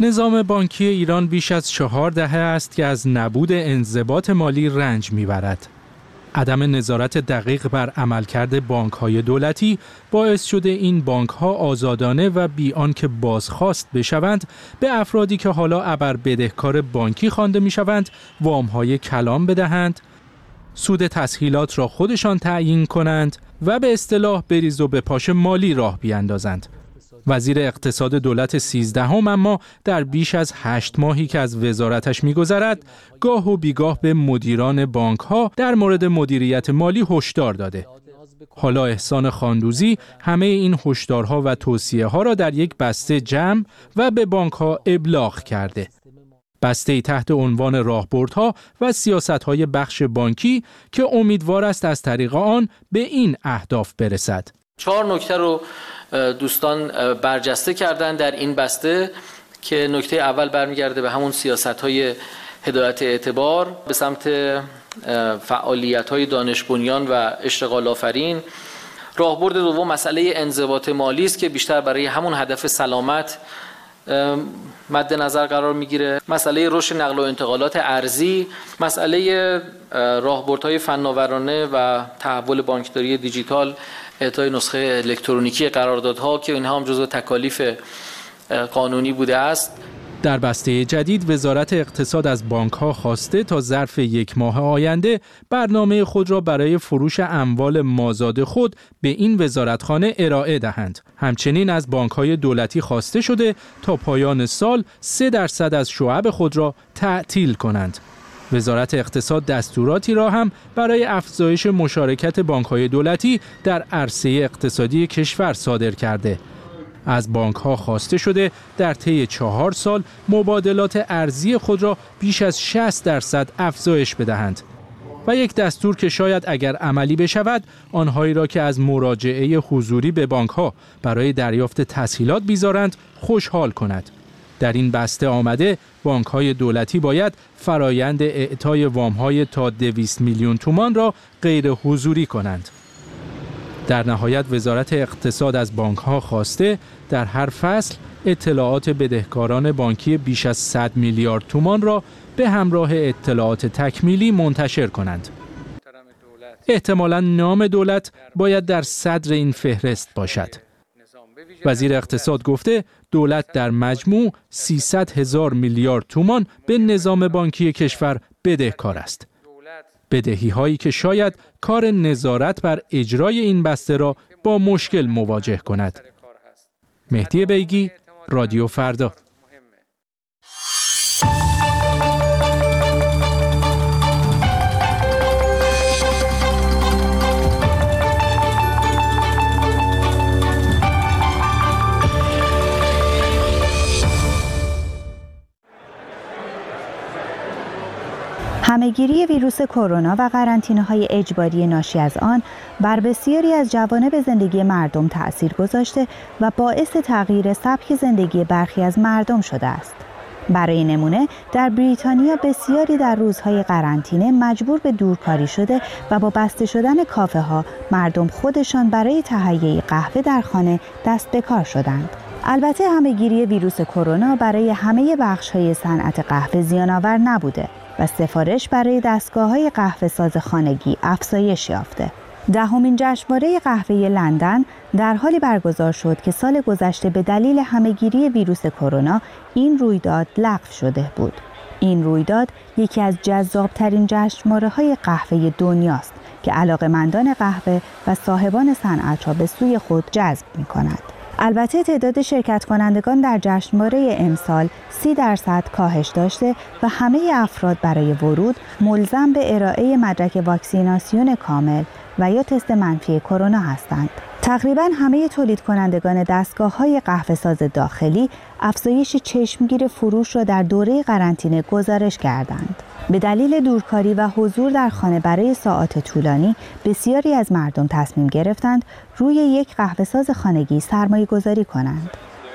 نظام بانکی ایران بیش از 4 دهه است که از نبود انضباط مالی رنج میبرد. عدم نظارت دقیق بر عملکرد بانک‌های دولتی باعث شده این بانک‌ها آزادانه و بی آنکه بازخواست بشوند به افرادی که حالا ابر بدهکار بانکی خوانده میشوند وام‌های کلان بدهند، سود تسهیلات را خودشان تعیین کنند و به اصطلاح بریز و به پاش مالی راه بیاندازند. وزیر اقتصاد دولت 13 اما در بیش از 8 ماهی که از وزارتش می‌گذرد گاه و بیگاه به مدیران بانک‌ها در مورد مدیریت مالی هشدار داده. حالا احسان خاندوزی همه این هشدارها و توصیه‌ها را در یک بسته جمع و به بانک‌ها ابلاغ کرده. بسته‌ای تحت عنوان راهبردها و سیاست‌های بخش بانکی که امیدوار است از طریق آن به این اهداف برسد. 4 نکته رو دوستان برجسته کردن در این بسته که نکته اول برمیگرده به همون سیاست‌های هدایت اعتبار به سمت فعالیت‌های دانش بنیان و اشتغال آفرین. راهبرد دوم مسئله انضباط مالی است که بیشتر برای همون هدف سلامت مد نظر قرار میگیره. مسئله رشد نقل و انتقالات ارزی، مسئله راهبردهای فناورانه و تحول بانکداری دیجیتال، اعطای نسخه الکترونیکی قراردادها که اینها هم جزو تکالیف قانونی بوده است. در بسته جدید وزارت اقتصاد از بانک‌ها خواسته تا ظرف 1 ماه آینده برنامه خود را برای فروش اموال مازاد خود به این وزارتخانه ارائه دهند. همچنین از بانک‌های دولتی خواسته شده تا پایان سال 3% از شعب خود را تعطیل کنند. وزارت اقتصاد دستوراتی را هم برای افزایش مشارکت بانک‌های دولتی در عرصه اقتصادی کشور صادر کرده. از بانک‌ها خواسته شده در طی 4 سال مبادلات ارزی خود را بیش از 60% افزایش بدهند و یک دستور که شاید اگر عملی بشود آنهایی را که از مراجعه حضوری به بانک‌ها برای دریافت تسهیلات بیزارند خوشحال کند. در این بسته آمده بانک‌های دولتی باید فرایند اعطای وام‌های تا 200 میلیون تومان را غیر حضوری کنند. در نهایت وزارت اقتصاد از بانک‌ها خواسته در هر فصل اطلاعات بدهکاران بانکی بیش از 100 میلیارد تومان را به همراه اطلاعات تکمیلی منتشر کنند. احتمالاً نام دولت باید در صدر این فهرست باشد. وزیر اقتصاد گفته دولت در مجموع 300,000 میلیارد تومان به نظام بانکی کشور بدهکار است. بدهی هایی که شاید کار نظارت بر اجرای این بسته را با مشکل مواجه کند. مهدی بیگی، رادیو فردا. همه‌گیری ویروس کرونا و قرنطینه‌های اجباری ناشی از آن بر بسیاری از جوانب زندگی مردم تأثیر گذاشته و باعث تغییر سبک زندگی برخی از مردم شده است. برای نمونه در بریتانیا بسیاری در روزهای قرنطینه مجبور به دورکاری شده و با بسته شدن کافه‌ها مردم خودشان برای تهیه قهوه در خانه دست به کار شدند. البته همه‌گیری ویروس کرونا برای همه بخش‌های صنعت قهوه زیان‌آور نبوده و سفارش برای دستگاه‌های قهوه‌ساز خانگی افزایش یافته. 10مین جشنواره قهوه لندن در حالی برگزار شد که سال گذشته به دلیل همه‌گیری ویروس کرونا این رویداد لغو شده بود. این رویداد یکی از جذاب‌ترین جشنواره‌های قهوه دنیاست که علاقه‌مندان قهوه و صاحبان صنعت را به سوی خود جذب می‌کند. البته تعداد شرکت کنندگان در جشنواره امسال 30% کاهش داشته و همه افراد برای ورود ملزم به ارائه مدرک واکسیناسیون کامل و یا تست منفی کرونا هستند. تقریباً همه تولید کنندگان دستگاه‌های قهوه‌ساز داخلی افزایش چشمگیر فروش را در دوره قرنطینه گزارش کردند. به دلیل دورکاری و حضور در خانه برای ساعات طولانی، بسیاری از مردم تصمیم گرفتند روی یک قهوه‌ساز خانگی سرمایه‌گذاری کنند.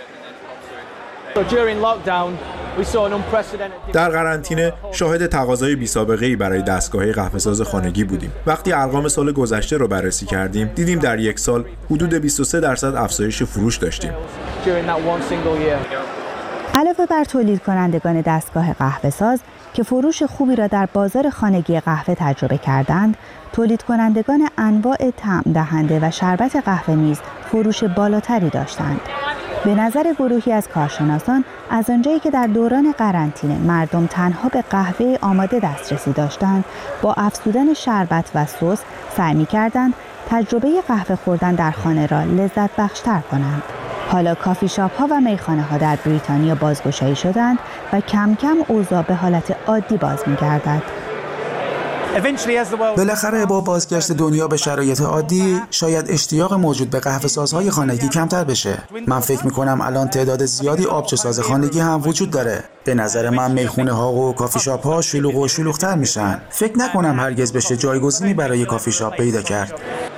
در قرنطینه شاهد تقاضای بی‌سابقه‌ای برای دستگاه‌های قهوه‌ساز خانگی بودیم. وقتی ارقام سال گذشته رو بررسی کردیم، دیدیم در یک سال حدود 23% افزایش فروش داشتیم. علاوه بر تولید کنندگان دستگاه قهوه‌ساز که فروش خوبی را در بازار خانگی قهوه تجربه کردند، تولید کنندگان انواع طعم دهنده و شربت قهوه نیز فروش بالاتری داشتند. به نظر گروهی از کارشناسان، از آنجایی که در دوران قرنطینه مردم تنها به قهوه آماده دسترسی داشتند، با افزودن شربت و سس سعی می‌کردند تجربه قهوه خوردن در خانه را لذت بخشتر کنند. حالا کافی شاپ ها و میخانه ها در بریتانیا بازگشایی شدند و کم کم اوضاع به حالت عادی باز می‌گردد. بالاخره با بازگشت دنیا به شرایط عادی شاید اشتیاق موجود به قهوه سازهای خانگی کمتر بشه. من فکر میکنم الان تعداد زیادی آبجو ساز خانگی هم وجود داره. به نظر من میخونه ها و کافی شاپ ها شلوغ و شلوغ‌تر میشن. فکر نکنم هرگز بشه جایگزینی برای کافی شاپ پیدا کرد.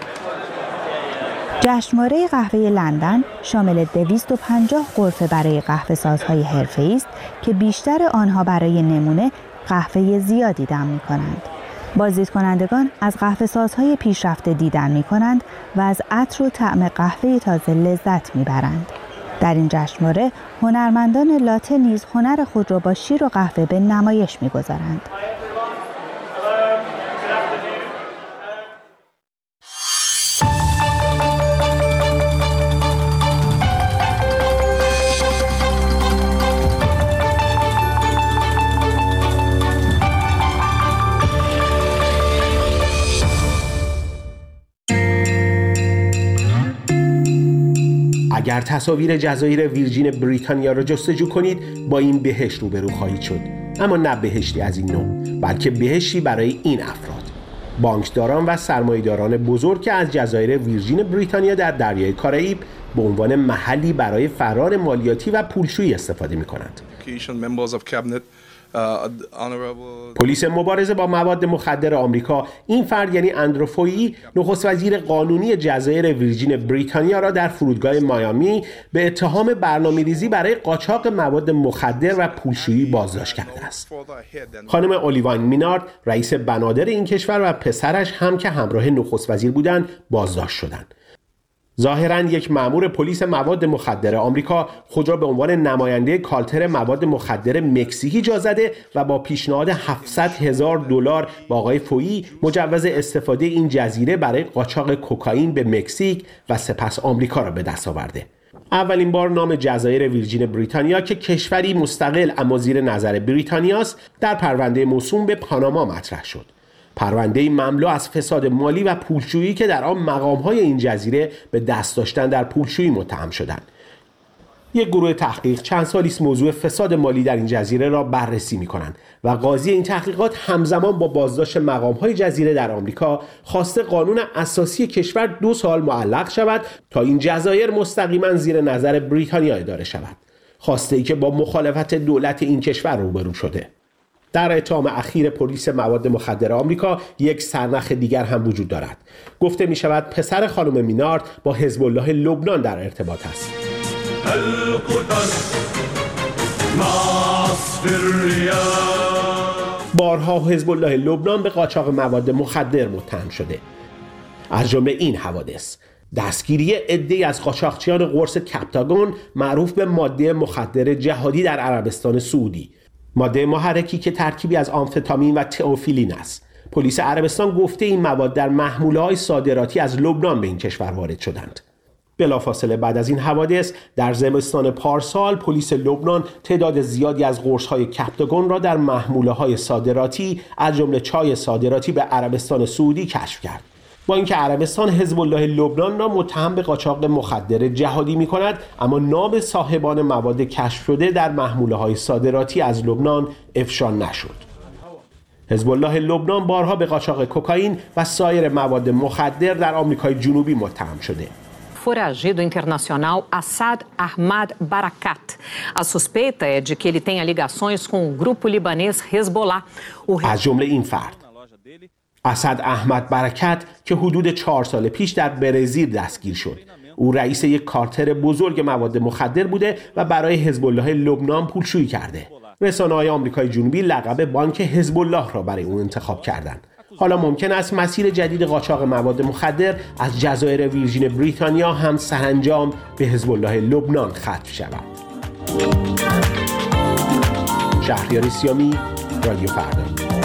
جشنواره قهوه لندن شامل 250 غرفه برای قهوه سازهای حرفه‌ای است که بیشتر آنها برای نمونه قهوه زیادی دم می‌کنند. بازدیدکنندگان از قهوه سازهای پیشرفته دیدن می‌کنند و از عطر و طعم قهوه تازه لذت می‌برند. در این جشنواره هنرمندان لاته نیز هنر خود را با شیر و قهوه به نمایش می‌گذارند. اگر تصاویر جزایر ویرجین بریتانیا را جستجو کنید با این بهشت روبرو خواهید شد، اما نه بهشتی از این نوع، بلکه بهشتی برای این افراد: بانکداران و سرمایه‌داران بزرگ که از جزایر ویرجین بریتانیا در دریای کارائیب به عنوان محلی برای فرار مالیاتی و پولشویی استفاده می‌کنند. پلیس مبارزه با مواد مخدر آمریکا این فرد یعنی اندرو فویی، نخست وزیر قانونی جزایر ویرجین بریتانیا را در فرودگاه میامی به اتهام برنامه‌ریزی برای قاچاق مواد مخدر و پولشویی بازداشت کرده است. خانم اولیواین مینارد، رئیس بنادر این کشور، و پسرش هم که همراه نخست وزیر بودند بازداشت شدند. ظاهراً یک مأمور پلیس مواد مخدر آمریکا خود را به عنوان نماینده کالتر مواد مخدر مکزیکی جا زده و با پیشنهاد $700,000 با آقای فویی مجوز استفاده این جزیره برای قاچاق کوکائین به مکزیک و سپس آمریکا را به دست آورده. اولین بار نام جزایر ویرجین بریتانیا که کشوری مستقل اما زیر نظر بریتانیاست در پرونده موسوم به پاناما مطرح شد. پرونده مملو از فساد مالی و پولشویی که در آن مقام‌های این جزیره به دست داشتن در پولشویی متهم شدند. یک گروه تحقیق چند سالی است موضوع فساد مالی در این جزیره را بررسی می‌کنند و قاضی این تحقیقات همزمان با بازداشت مقام‌های جزیره در آمریکا خواسته قانون اساسی کشور 2 سال معلق شود تا این جزایر مستقیما زیر نظر بریتانیا اداره شود. خواسته‌ای که با مخالفت دولت این کشور روبرو شده. در اتهام اخیر پلیس مواد مخدر آمریکا یک سرنخ دیگر هم وجود دارد. گفته می شود پسر خانم مینارد با حزب الله لبنان در ارتباط است. بارها حزب الله لبنان به قاچاق مواد مخدر متهم شده. از جمله این حوادث: دستگیری عده‌ای از قاچاقچیان قرص کپتاگون معروف به ماده مخدر جهادی در عربستان سعودی، ماده محرکی که ترکیبی از آمفتامین و تئوفیلین است. پلیس عربستان گفته این مواد در محموله‌های صادراتی از لبنان به این کشور وارد شدند. بلافاصله بعد از این حوادث در زمستان پارسال پلیس لبنان تعداد زیادی از قرص‌های کپتاگون را در محموله‌های صادراتی از جمله چای صادراتی به عربستان سعودی کشف کرد. با اینکه عربستان حزب الله لبنان را متهم به قاچاق مخدر جهادی می‌کند، اما نام صاحبان مواد کشف شده در محموله‌های صادراتی از لبنان افشا نشد. حزب الله لبنان بارها به قاچاق کوکائین و سایر مواد مخدر در آمریکای جنوبی متهم شده. Foragido internacional Assad Ahmad Barakat. A suspeita é de que ele tenha ligações com o grupo libanês Hezbollah. از جمله این فرد: اسد احمد برکت که حدود 4 سال پیش در برزیل دستگیر شد. او رئیس یک کارتر بزرگ مواد مخدر بوده و برای حزب الله لبنان پولشویی کرده. رسانه‌های آمریکای جنوبی لقب بانک حزب الله را برای او انتخاب کردند. حالا ممکن است مسیر جدید قاچاق مواد مخدر از جزایر ویرجین بریتانیا هم سرانجام به حزب الله لبنان ختم شود. شهریار سیامی، رادیو فردا.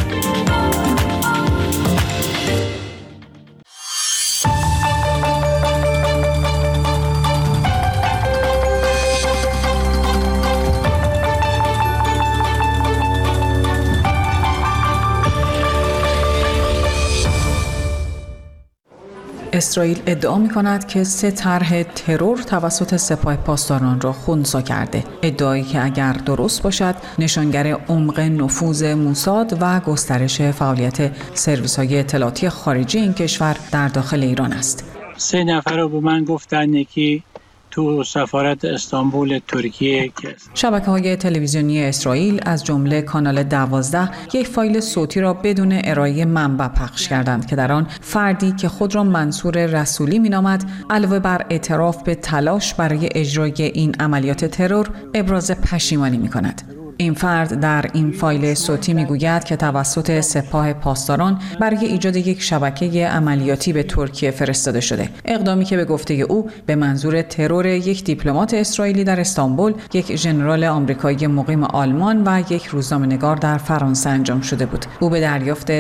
اسرائیل ادعا می‌کند که 3 طرح ترور توسط سپاه پاسداران را خنثی کرده. ادعایی که اگر درست باشد نشانگر عمق نفوذ موساد و گسترش فعالیت سرویس‌های اطلاعاتی خارجی این کشور در داخل ایران است. 3 نفر رو به من گفتن، یکی تو سفارت استانبول ترکیه. شبکه‌های تلویزیونی اسرائیل از جمله کانال 12 یک فایل صوتی را بدون ارائه منبع پخش کردند که در آن فردی که خود را منصور رسولی می‌نامد علاوه بر اعتراف به تلاش برای اجرای این عملیات ترور ابراز پشیمانی می‌کند. این فرد در این فایل صوتی میگوید که توسط سپاه پاسداران برای ایجاد یک شبکه عملیاتی به ترکیه فرستاده شده. اقدامی که به گفته او به منظور ترور یک دیپلمات اسرائیلی در استانبول، یک ژنرال آمریکایی مقیم آلمان و یک روزنامه‌نگار در فرانسه انجام شده بود. او به دریافت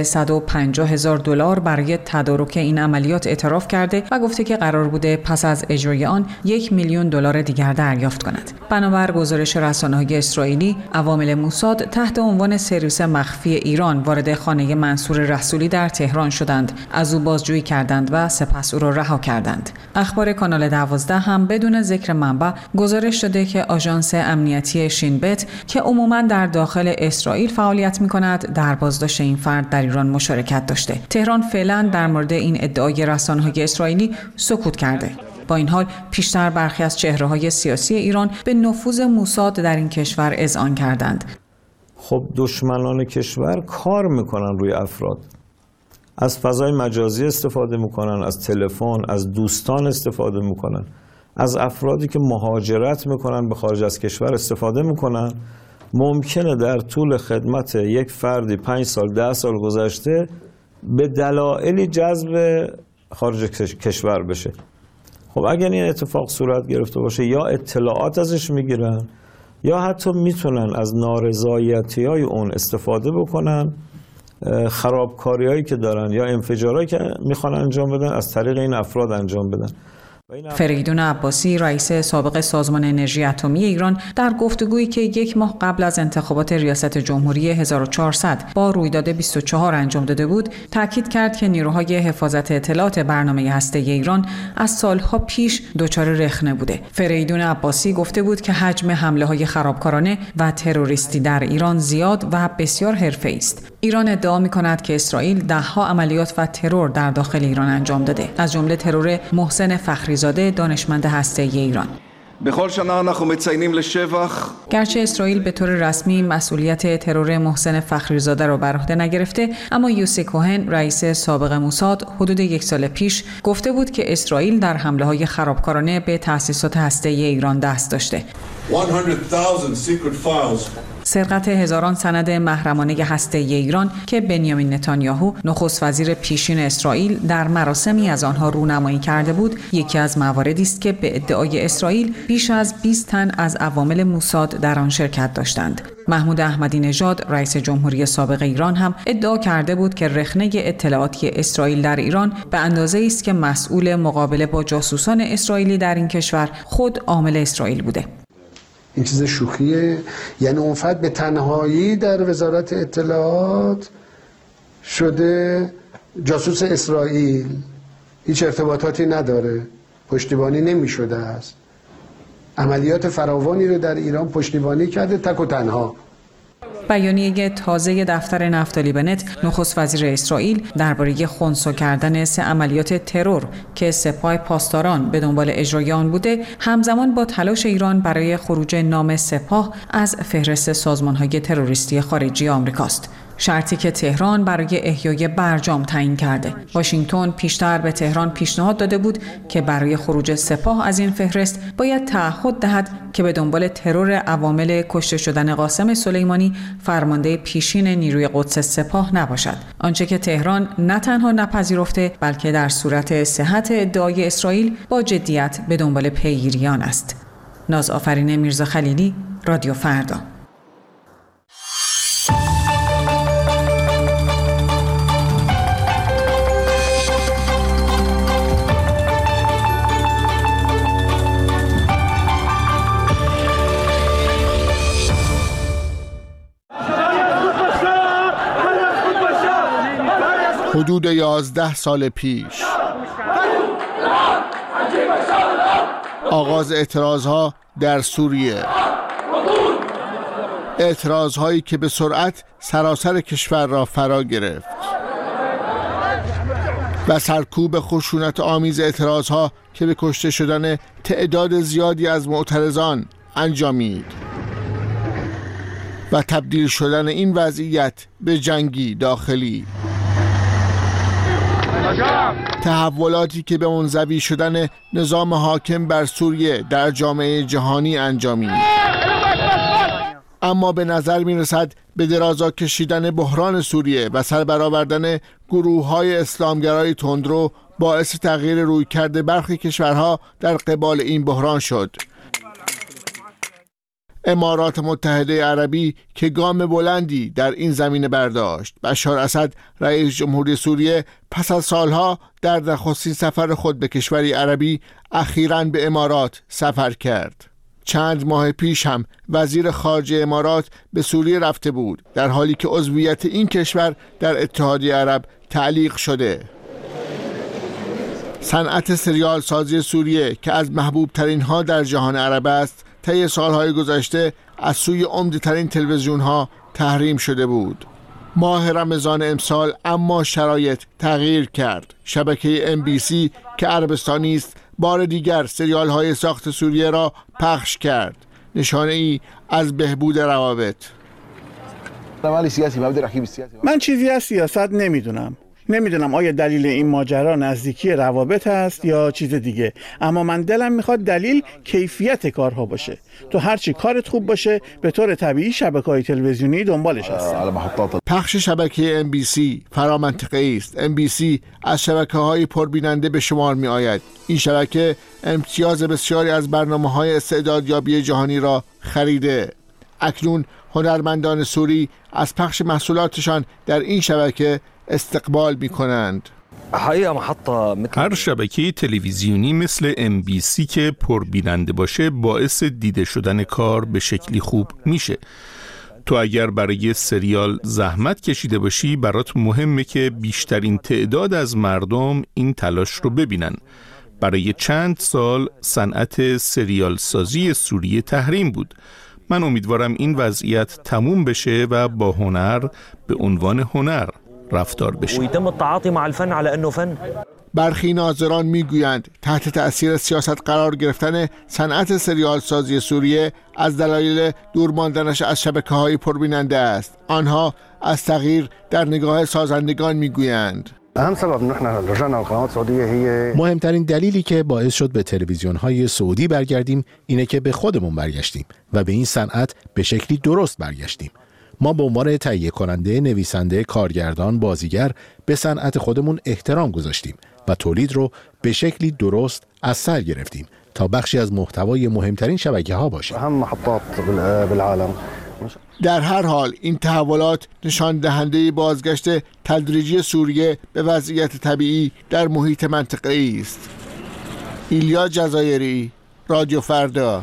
$150,000 برای تدارک این عملیات اعتراف کرده و گفته که قرار بوده پس از اجرای آن $1,000,000 دیگر دریافت کند. بنابر گزارش رسانه‌های اسرائیلی، عوامل موساد تحت عنوان سرویس مخفی ایران وارد خانه منصور رسولی در تهران شدند، از او بازجویی کردند و سپس او را رها کردند. اخبار کانال 12 هم بدون ذکر منبع گزارش داده که آژانس امنیتی شین بت که عموماً در داخل اسرائیل فعالیت می‌کند، در بازداشت این فرد در ایران مشارکت داشته. تهران فعلاً در مورد این ادعای رسانه‌های اسرائیلی سکوت کرده. با این حال پیشتر برخی از چهره‌های سیاسی ایران به نفوذ موساد در این کشور اذعان کردند. خب دشمنان کشور کار میکنن روی افراد، از فضای مجازی استفاده میکنن، از تلفن، از دوستان استفاده میکنن، از افرادی که مهاجرت میکنن به خارج از کشور استفاده میکنن. ممکنه در طول خدمت یک فردی 5 سال 10 سال گذشته به دلایلی جذب خارج کشور بشه. خب اگر این اتفاق صورت گرفته باشه، یا اطلاعات ازش میگیرن یا حتی میتونن از نارضایتی‌های اون استفاده بکنن، خرابکاری‌هایی که دارن یا انفجارهایی که میخوان انجام بدن از طریق این افراد انجام بدن. فریدون عباسی، رئیس سابق سازمان انرژی اتمی ایران، در گفتگویی که 1 ماه قبل از انتخابات ریاست جمهوری 1400 با رویداد 24 انجام داده بود، تاکید کرد که نیروهای حفاظت اطلاعات برنامه هسته‌ای ایران از سالها پیش دچار رخنه بوده. فریدون عباسی گفته بود که حجم حمله‌های خرابکارانه و تروریستی در ایران زیاد و بسیار حرفه‌ای است. ایران ادعا می‌کند که اسرائیل 10 عملیات و ترور در داخل ایران انجام داده، از جمله ترور محسن فخریزاده، دانشمند هسته‌ای ایران. گرچه اسرائیل به طور رسمی مسئولیت ترور محسن فخریزاده را بر عهده نگرفته، اما یوسی کوهن، رئیس سابق موساد، حدود 1 سال پیش گفته بود که اسرائیل در حمله‌های خرابکارانه به تأسیسات هسته‌ای ایران دست داشته. سرقت هزاران سند محرمانه هسته‌ای ایران که بنیامین نتانیاهو، نخست وزیر پیشین اسرائیل، در مراسمی از آنها رونمایی کرده بود، یکی از مواردی است که به ادعای اسرائیل بیش از 20 تن از عوامل موساد در آن شرکت داشتند. محمود احمدی نژاد، رئیس جمهوری سابق ایران، هم ادعا کرده بود که رخنه اطلاعاتی اسرائیل در ایران به اندازه‌ای است که مسئول مقابله با جاسوسان اسرائیلی در این کشور خود عامل اسرائیل بوده. این چیز شوخیه. یعنی اون فرد به تنهایی در وزارت اطلاعات شده جاسوس اسرائیل، هیچ ارتباطاتی نداره، پشتیبانی نمی شده است، عملیات فراوانی رو در ایران پشتیبانی کرده تک و تنها. بیانیه تازه دفتر نفتالی بنت، نخست وزیر اسرائیل، درباره خنثی کردن 3 عملیات ترور که سپاه پاسداران به دنبال اجرای آن بوده، همزمان با تلاش ایران برای خروج نام سپاه از فهرست سازمان‌های تروریستی خارجی آمریکاست. شرطی که تهران برای احیای برجام تعیین کرده. واشنگتن پیشتر به تهران پیشنهاد داده بود که برای خروج سپاه از این فهرست باید تعهد دهد که به دنبال ترور عوامل کشته شدن قاسم سلیمانی، فرمانده پیشین نیروی قدس سپاه، نباشد. آنچه که تهران نه تنها نپذیرفته، بلکه در صورت صحت ادعای اسرائیل با جدیت به دنبال پیگیری آن است. نازآفرین میرزا خلیلی، رادیو فردا. حدود 11 سال پیش آغاز اعتراضها در سوریه، اعتراضهایی که به سرعت سراسر کشور را فرا گرفت و سرکوب خشونت آمیز اعتراضها که به کشته شدن تعداد زیادی از معترضان انجامید و تبدیل شدن این وضعیت به جنگی داخلی، تحولاتی که به منزوی شدن نظام حاکم بر سوریه در جامعه جهانی انجامید. اما به نظر می رسد به درازا کشیدن بحران سوریه و سربرآوردن گروه‌های اسلامگرای تندرو باعث تغییر رویکرد برخی کشورها در قبال این بحران شد. امارات متحده عربی که گام بلندی در این زمینه برداشت. بشار اسد رئیس جمهوری سوریه پس از سالها در نخستین سفر خود به کشوری عربی اخیراً به امارات سفر کرد. چند ماه پیش هم وزیر خارجه امارات به سوریه رفته بود، در حالی که عضویت این کشور در اتحادیه عرب تعلیق شده. صنعت سریال سازی سوریه که از محبوب ترین ها در جهان عرب است، طی سالهای گذشته از سوی عمده‌ترین تلویزیون‌ها تحریم شده بود. ماه رمضان امسال اما شرایط تغییر کرد. شبکه MBC که عربستانی است بار دیگر سریال‌های ساخت سوریه را پخش کرد، نشانه‌ای از بهبود روابط. من چیزی از سیاست نمیدونم آیا دلیل این ماجرا نزدیکی روابط است یا چیز دیگه، اما من دلم میخواد دلیل کیفیت کارها باشه. تو هرچی کارت خوب باشه به طور طبیعی شبکه‌های تلویزیونی دنبالش هستن. پخش شبکه MBC فرامنطقه‌ای است. MBC از شبکه‌های پربیننده به شمار می آید. این شبکه امتیاز بسیاری از برنامه‌های استعدادیابی جهانی را خریده. اکنون هنرمندان سوری از پخش محصولاتشان در این شبکه استقبال می کنند. هر شبکه تلویزیونی مثل MBC که پربیننده باشه باعث دیده شدن کار به شکلی خوب میشه. تو اگر برای سریال زحمت کشیده باشی برات مهمه که بیشترین تعداد از مردم این تلاش رو ببینن. برای چند سال صنعت سریال سازی سوریه تحریم بود. من امیدوارم این وضعیت تموم بشه و با هنر به عنوان هنر رفتار بشه. برخی ناظران میگویند تحت تأثیر سیاست قرار گرفتن صنعت سریال سازی سوریه از دلایل دور ماندنش از شبکه‌های پربیننده است. آنها از تغییر در نگاه سازندگان میگویند. مهمترین دلیلی که باعث شد به تلویزیون‌های سعودی برگردیم اینه که به خودمون برگشتیم و به این صنعت به شکلی درست برگشتیم. ما به عنوان تهیه کننده، نویسنده، کارگردان، بازیگر به صنعت خودمون احترام گذاشتیم و تولید رو به شکلی درست از سر گرفتیم تا بخشی از محتوای مهمترین شبکه‌ها باشه. در هر حال این تحولات نشان دهنده بازگشت تدریجی سوریه به وضعیت طبیعی در محیط منطقه‌ای است. ایلیا جزایری، رادیو فردا.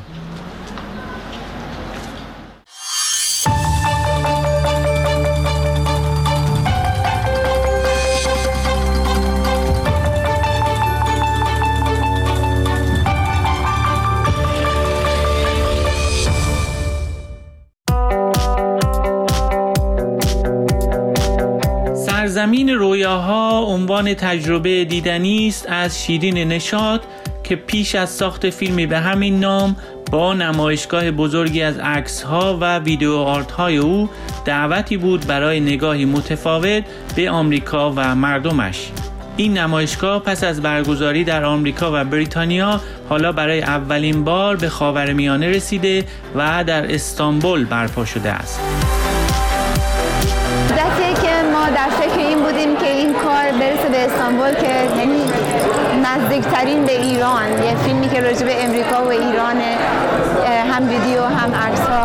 زمین رویاها عنوان تجربه دیدنی است از شیرین نشاط که پیش از ساخت فیلمی به همین نام با نمایشگاه بزرگی از عکس‌ها و ویدیو آرت‌های او دعوتی بود برای نگاهی متفاوت به آمریکا و مردمش. این نمایشگاه پس از برگزاری در آمریکا و بریتانیا حالا برای اولین بار به خاورمیانه رسیده و در استانبول برپا شده است. در فکر این بودیم که این کار برسه به استانبول که یعنی نزدیکترین به ایران، یه فیلمی که راجع به امریکا و ایرانه، هم ویدیو هم عکس‌ها،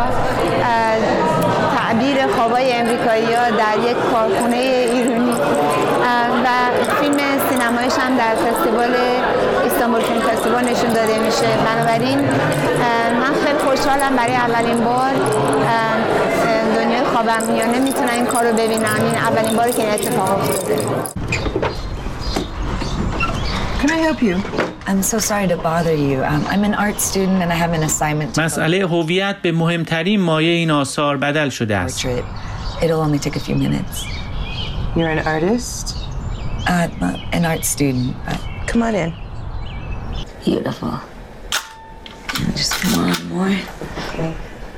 تعبیر خوابای امریکایی‌ها در یک کارخونه ایرانی و فیلم سینمایش هم در فستیوال استانبول فیلم فستیوال نشون داده میشه. بنابراین من خیلی خوشحالم برای اولین بار دنیای خاورمیانه میتونن این کار رو ببینن. این اولین باری که این اتفاق افتاده. Can I help you? I'm so sorry to bother you. I'm an art student and I have an assignment. مسئله هویت به مهمترین مایه این آثار بدل شده است. It'll only take a few minutes. You're an artist? An art student. Come on in. Beautiful. Just one more. Okay.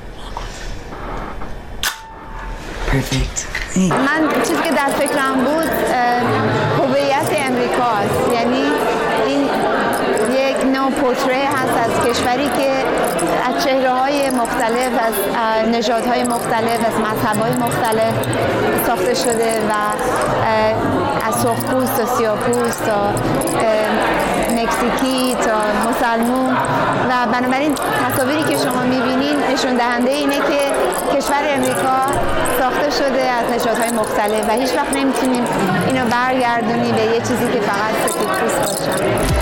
Perfect. من چیزی که در فکرم بود هویت امریکاست. یعنی این یک نوع پورتری هست از کشوری که از چهره‌های مختلف، از نژادهای مختلف، از مذهب‌های مختلف ساخته شده و از سرخپوست تا سیاه‌پوست تا مکزیکی تا مسلمون و بنابراین تصاویری که شما می‌بینین نشون دهنده اینه که کشور امریکا ساخته شده از نژادهای مختلف و هیچ وقت نمیتونیم اینو برگردونی به یه چیزی که فقط سفیدپوست باشه.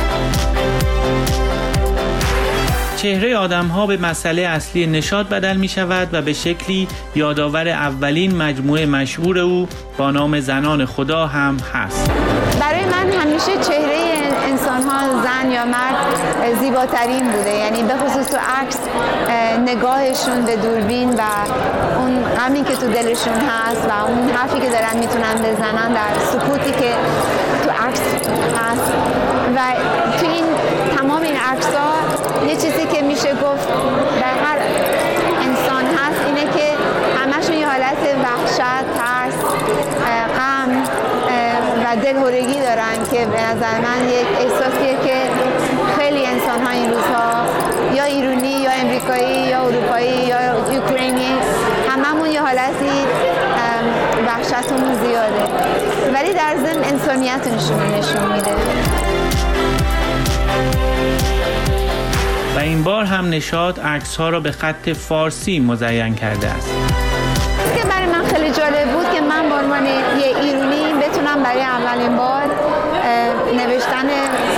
چهره آدم‌ها به مسئله اصلی نشاط بدل می‌شود و به شکلی یادآور اولین مجموعه مشهور او با نام زنان خدا هم هست. برای من همیشه چهره انسان‌ها، زن یا مرد، زیباترین بوده. یعنی به خصوص تو عکس نگاهشون به دوربین و اون غمی که تو دلشون هست و اون حرفی که دارن میتونن بزنن در سکوتی که تو عکس هست و تو این تمام این عکس‌ها یه چیزی که میشه گفت در هر انسان هست اینه که همشون یه حالت وحشت، ترس، غم و دلهرگی دارن که به نظر من یک احساسیه که خیلی انسان‌ها این روزها یا ایرانی یا امریکایی یا اروپایی یا اوکراینی هممون یه حالتی وحشتمون زیاده ولی در ضمن انسانیتشون نشون میده. و این بار هم نشاط عکس‌ها را به خط فارسی مزین کرده است. که برای من خیلی جالب بود که من به عنوان یه ایرانی بتونم برای اولین بار نوشتن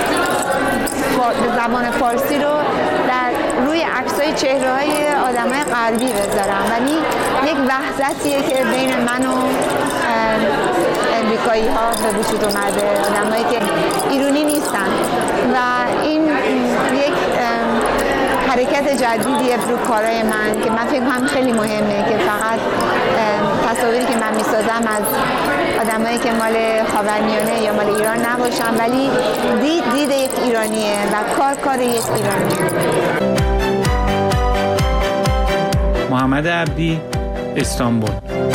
زبان فارسی رو در روی عکس‌های چهره‌های آدم‌های غربی بذارم. ولی یک وحدتیه که بین من و امریکایی‌ها به وجود اومده، آدم‌هایی که ایرانی نیستن و این یک حرکت جدیدیه رو کارهای من که من فکر کنم خیلی مهمه که فقط تصاویری که من میسازم از آدمایی که مال خاورمیانه یا مال ایران نباشن ولی دید یک ایرانیه و کار یک ایرانیه. محمد عبدی، استانبول.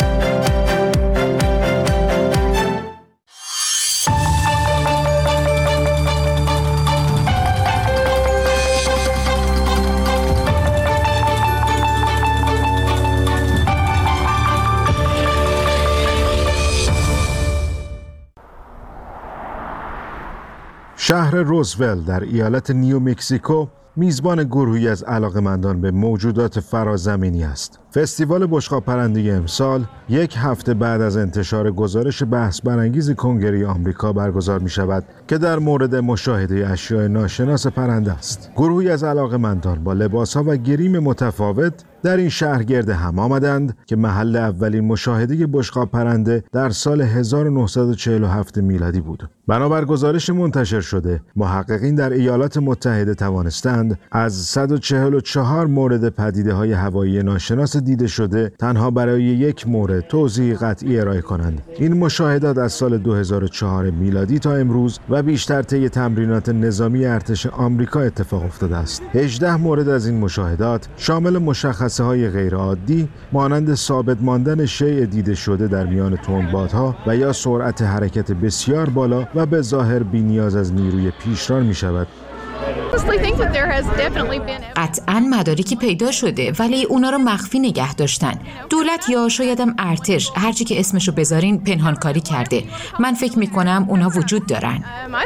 شهر روزول در ایالت نیو مکزیکو میزبان گروهی از علاقه‌مندان به موجودات فرازمینی است. فستیوال بشقاب پرنده امسال یک هفته بعد از انتشار گزارش بحث برانگیز کنگره آمریکا برگزار می شود که در مورد مشاهده اشیاء ناشناس پرنده است. گروهی از علاقه‌مندان با لباس‌ها و گریم متفاوت در این شهر گرد هم آمدند که محل اولین مشاهده بشقاب پرنده در سال 1947 میلادی بود. بنابر گزارش منتشر شده، محققین در ایالات متحده توانستند از 144 مورد پدیده‌های هوایی ناشناس دیده شده تنها برای یک مورد توضیح قطعی ارائه کنند. این مشاهدات از سال 2004 میلادی تا امروز و بیشتر طی تمرینات نظامی ارتش آمریکا اتفاق افتاده است. 18 مورد از این مشاهدات شامل مشخصه‌های غیرعادی مانند ثابت ماندن شیء دیده شده در میان تندبادها و یا سرعت حرکت بسیار بالا و به ظاهر بی‌نیاز از نیروی پیشران می‌شود. قطعاً مدارکی پیدا شده ولی اونا رو مخفی نگه داشتن. دولت یا شایدم ارتش، هرچی که اسمشو بذارین، پنهانکاری کرده. من فکر میکنم اونا وجود دارن.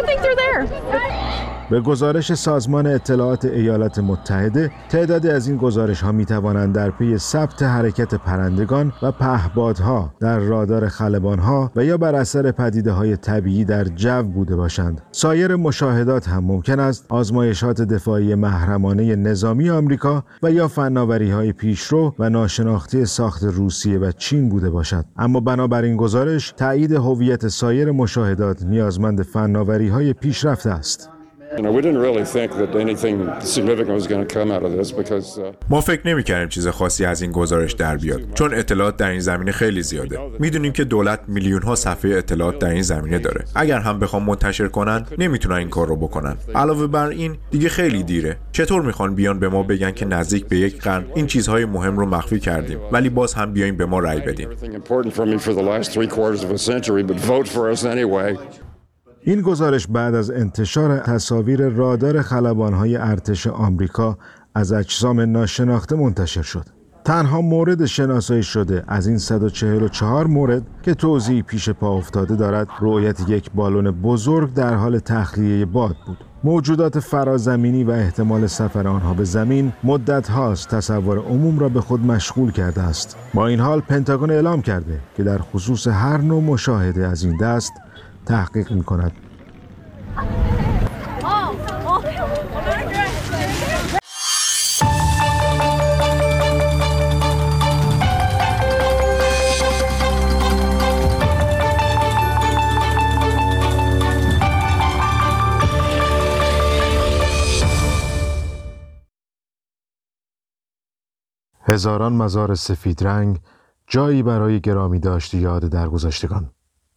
به گزارش سازمان اطلاعات ایالات متحده، تعدادی از این گزارش‌ها می‌توانند در پی ثبت حرکت پرندگان و پهپادها در رادار خلبان‌ها و یا بر اثر پدیده‌های طبیعی در جو بوده باشند. سایر مشاهدات هم ممکن است آزمایشات دفاعی محرمانه نظامی آمریکا و یا فناوری‌های پیشرو و ناشناخته ساخت روسیه و چین بوده باشد. اما بنابراین گزارش تایید هویت سایر مشاهدات نیازمند فناوری‌های پیشرفته است. ما فکر نمی‌کردیم چیز خاصی از این گزارش در بیاد، چون اطلاعات در این زمینه خیلی زیاده. میدونیم که دولت میلیون‌ها صفحه اطلاعات در این زمینه داره. اگر هم بخوام منتشر کنن، نمیتونن این کار رو بکنن. علاوه بر این، دیگه خیلی دیره. چطور میخوان بیان به ما بگن که نزدیک به یک قرن این چیزهای مهم رو مخفی کردیم، ولی باز هم بیاین به ما رأی بدین. این گزارش بعد از انتشار تصاویر رادار خلبان‌های ارتش آمریکا از اجسام ناشناخته منتشر شد. تنها مورد شناسایی شده از این 144 مورد که توضیحی پیش پا افتاده دارد، رؤیت یک بالون بزرگ در حال تخلیه باد بود. موجودات فرازمینی و احتمال سفر آنها به زمین مدت هاست تصور عموم را به خود مشغول کرده است. با این حال پنتاگون اعلام کرده که در خصوص هر نوع مشاهده از این دست تحقیق می‌کند. هزاران مزار سفید رنگ، جایی برای گرامی داشت یاد درگذشتگان.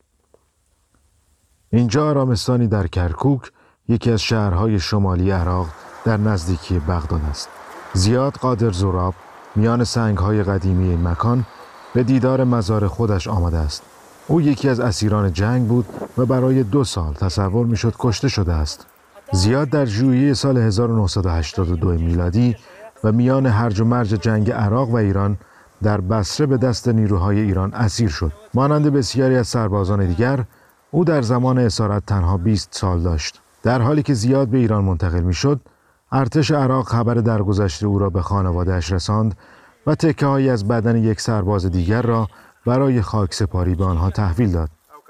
اینجا آرامستانی در کرکوک، یکی از شهرهای شمالی عراق در نزدیکی بغداد است. زیاد قادر زراب میان سنگهای قدیمی این مکان به دیدار مزار خودش آمده است. او یکی از اسیران جنگ بود و برای 2 سال تصور میشد کشته شده است. زیاد در ژوئیه سال 1982 میلادی و میان هرج و مرج جنگ عراق و ایران در بصره به دست نیروهای ایران اسیر شد. مانند بسیاری از سربازان دیگر، او در زمان اسارت تنها 20 سال داشت. در حالی که زیاد به ایران منتقل میشد، ارتش عراق خبر درگذشت او را به خانواده‌اش رساند و تکه‌هایی از بدن یک سرباز دیگر را برای خاکسپاری به آنها تحویل داد.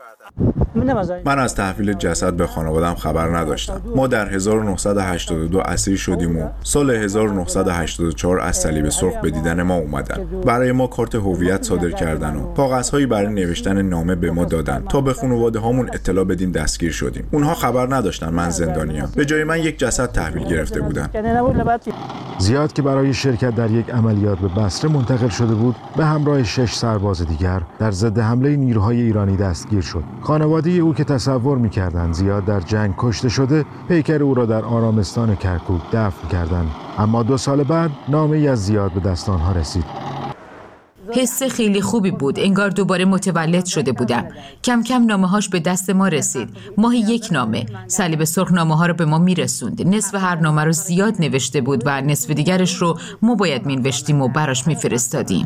من از تحویل جسد به خانواده‌ام خبر نداشتم. ما در 1982 اسیر شدیم و سال 1984 از صلیب سرخ به دیدن ما اومدن. برای ما کارت هویت صادر کردن و کاغذهایی برای نوشتن نامه به ما دادن تا به خانواده‌هامون اطلاع بدیم دستگیر شدیم. اونها خبر نداشتن من زندانیام. به جای من یک جسد تحویل گرفته بودن. زیاد که برای شرکت در یک عملیات به بصره منتقل شده بود، به همراه 6 سرباز دیگر در ضد حمله نیروهای ایرانی دستگیر شد. خانواده او که تصور می‌کردند زیاد در جنگ کشته شده، پیکر او را در آرامستان کرکوک دفن کردند. اما 2 سال بعد نامه‌ای از زیاد به دست آنها رسید. حس خیلی خوبی بود، انگار دوباره متولد شده بودم. کم کم نامه‌هاش به دست ما رسید. ماهی 1 نامه. صلیب سرخ نامه‌ها رو به ما میرسوند. نصف هر نامه رو زیاد نوشته بود و نصف دیگرش رو ما باید مینوشتیم و براش میفرستادیم.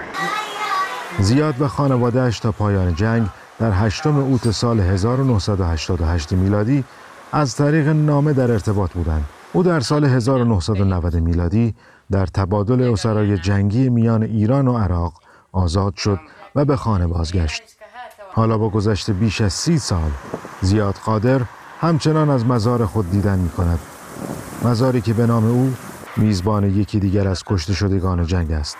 زیاد و خانواده‌اش تا پایان جنگ در 8 اوت سال 1988 میلادی از طریق نامه در ارتباط بودند. او در سال 1990 میلادی در تبادل اسرای جنگی میان ایران و عراق آزاد شد و به خانه بازگشت. حالا با گذشت بیش از 30 سال، زیاد قادر همچنان از مزار خود دیدن می کند. مزاری که به نام او میزبان یکی دیگر از کشته شدگان جنگ است.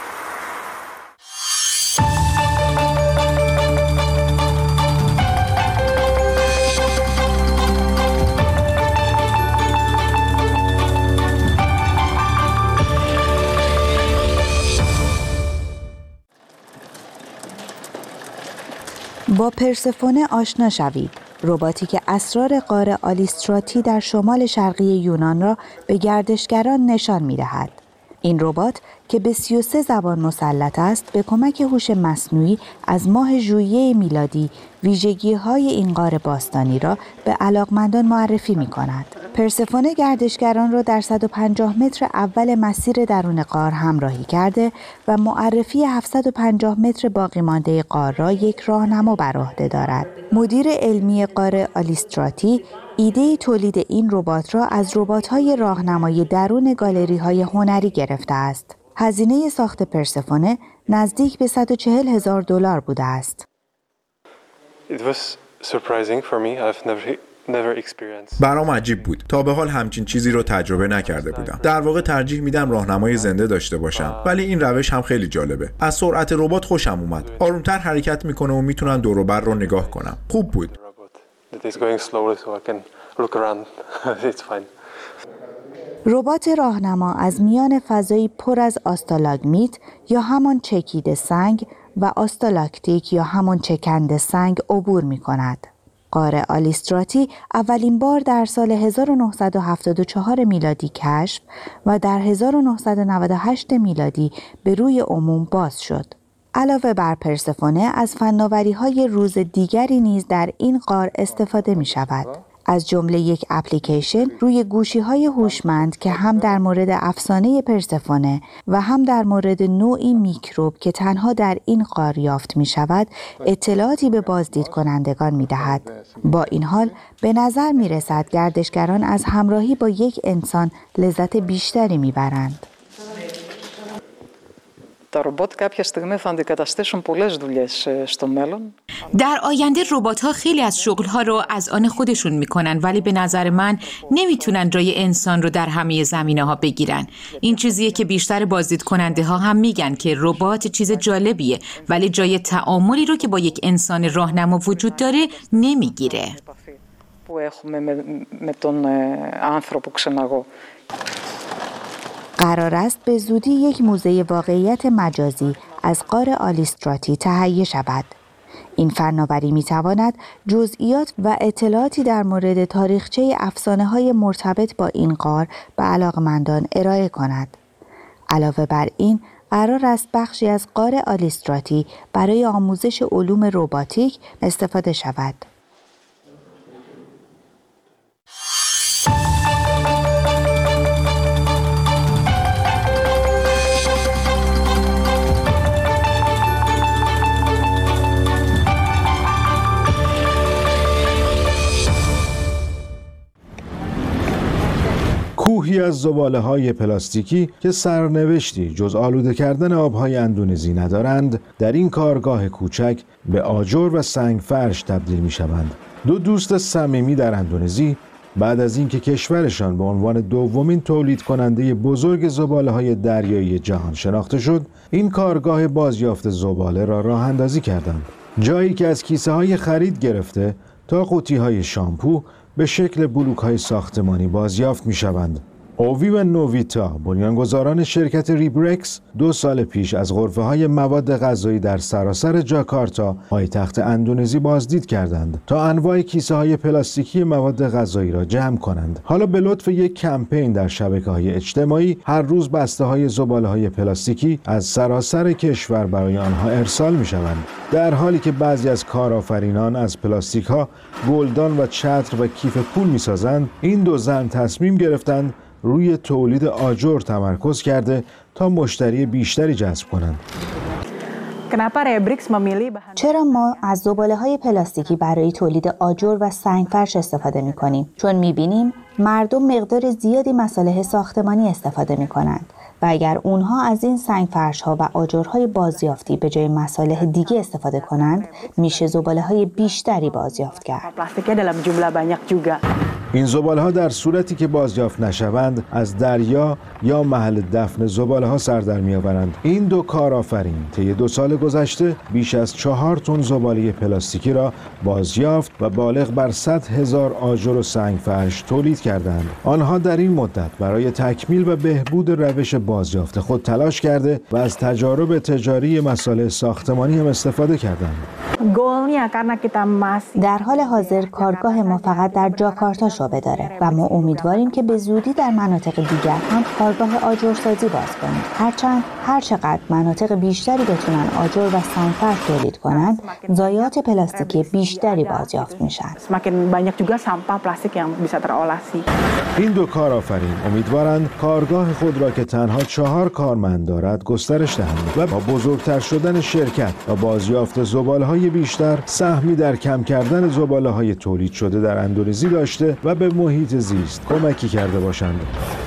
با پرسفونه آشنا شوید، رباتی که اسرار غار آلیستراتی در شمال شرقی یونان را به گردشگران نشان می‌دهد. این ربات که به 33 زبان مسلط است، به کمک هوش مصنوعی از ماه ژوئیه میلادی ویژگی‌های این غار باستانی را به علاقمندان معرفی می‌کند. پرسفونه گردشگران را در 150 متر اول مسیر درون غار همراهی کرده و معرفی 750 متر باقی مانده غار را یک راهنما بر عهده دارد. مدیر علمی غار آلیستراتی ایده تولید این ربات را از ربات‌های راهنمای درون گالری‌های هنری گرفته است. هزینه ساخت پرسفونه نزدیک به $140,000 بوده است. برام عجیب بود. تا به حال همچین چیزی رو تجربه نکرده بودم. در واقع ترجیح میدم راهنمای زنده داشته باشم، ولی این روش هم خیلی جالبه. از سرعت ربات خوشم اومد. آرومتر حرکت میکنه و میتونم دور و بر رو نگاه کنم. خوب بود. ربات راهنما از میان فضایی پر از آستالاگمیت یا همان چکیده سنگ و آستالاکتیک یا همان چکنده سنگ عبور می کند. غار آلیستراتی اولین بار در سال 1974 میلادی کشف و در 1998 میلادی به روی عموم باز شد. علاوه بر پرسفونه از فناوری‌های روز دیگری نیز در این غار استفاده می شود. از جمله یک اپلیکیشن روی گوشی‌های هوشمند که هم در مورد افسانه پرسفونه و هم در مورد نوعی میکروب که تنها در این غار یافت می‌شود اطلاعاتی به بازدید کنندگان می‌دهد. با این حال به نظر می‌رسد گردشگران از همراهی با یک انسان لذت بیشتری می‌برند. در آینده ربات‌ها خیلی از شغل‌ها رو از آن خودشون می‌کنن، ولی به نظر من نمیتونن جای انسان رو در همه زمینه‌ها بگیرن. این چیزیه که بیشتر بازدید کننده‌ها هم میگن که ربات چیز جالبیه، ولی جای تعاملی رو که با یک انسان راهنما وجود داره نمیگیره. قرار است به زودی یک موزه واقعیت مجازی از غار آلیستراتی تهیه شود. این فناوری می‌تواند جزئیات و اطلاعاتی در مورد تاریخچه افسانه‌های مرتبط با این غار به علاقه‌مندان ارائه کند. علاوه بر این، قرار است بخشی از غار آلیستراتی برای آموزش علوم رباتیک استفاده شود. کوهی از زباله‌های پلاستیکی که سرنوشتی جز آلوده کردن آب‌های اندونزی ندارند، در این کارگاه کوچک به آجر و سنگ فرش تبدیل می‌شوند. دو دوست صمیمی در اندونزی بعد از اینکه کشورشان به عنوان دومین تولید کننده بزرگ زباله‌های دریایی جهان شناخته شد، این کارگاه بازیافت زباله را راه اندازی کردند. جایی که از کیسه‌های خرید گرفته تا قوطی‌های شامپو به شکل بلوک‌های ساختمانی بازیافت می‌شوند. اووی و نوویتا بنیانگذاران شرکت ریبرکس 2 سال پیش از غرفه‌های مواد غذایی در سراسر جاکارتا پایتخت اندونزی بازدید کردند تا انواع کیسه‌های پلاستیکی مواد غذایی را جمع کنند. حالا به لطف یک کمپین در شبکه‌های اجتماعی هر روز بسته‌های زباله‌های پلاستیکی از سراسر کشور برای آنها ارسال می‌شوند. در حالی که بعضی از کارآفرینان از پلاستیک‌ها گلدان و چتر و کیف پول می‌سازند، این دو زن تصمیم گرفتند روی تولید آجر تمرکز کرده تا مشتری بیشتری جذب کنند. چرا ما از زباله‌های پلاستیکی برای تولید آجر و سنگفرش استفاده می‌کنیم؟ چون می‌بینیم مردم مقدار زیادی مصالح ساختمانی استفاده می‌کنند و اگر اونها از این سنگفرش‌ها و آجرهای بازیافتی به جای مصالح دیگه استفاده کنند، میشه زباله‌های بیشتری بازیافت کرد. این زباله‌ها در صورتی که بازیافت نشوند از دریا یا محل دفن زباله‌ها سر در می‌آورند. این دو کارآفرین طی 2 سال گذشته بیش از 4 تن زباله پلاستیکی را بازیافت و بالغ بر 100,000 آجر و سنگفرش تولید کردند. آنها در این مدت برای تکمیل و بهبود روش بازیافت خود تلاش کرده و از تجارب تجاری مصالح ساختمانی هم استفاده کردند. در حال حاضر کارگاه ما فقط در جاکارتا شعبه داره و ما امیدواریم که به زودی در مناطق دیگر هم کارگاه آجرسازی باز کنیم. هر چقدر مناطق بیشتری بتونن آجر و سنگفرش تولید کنند، ضایعات پلاستیکی بیشتری بازیافت میشن. این دو کارآفرین امیدوارند کارگاه خود را که تنها 4 کارمند دارد گسترش دهند و با بزرگتر شدن شرکت و بازیافت زباله‌های بیشتر سهمی در کم کردن زباله‌های تولید شده در اندونزی داشته و به محیط زیست کمکی کرده باشند.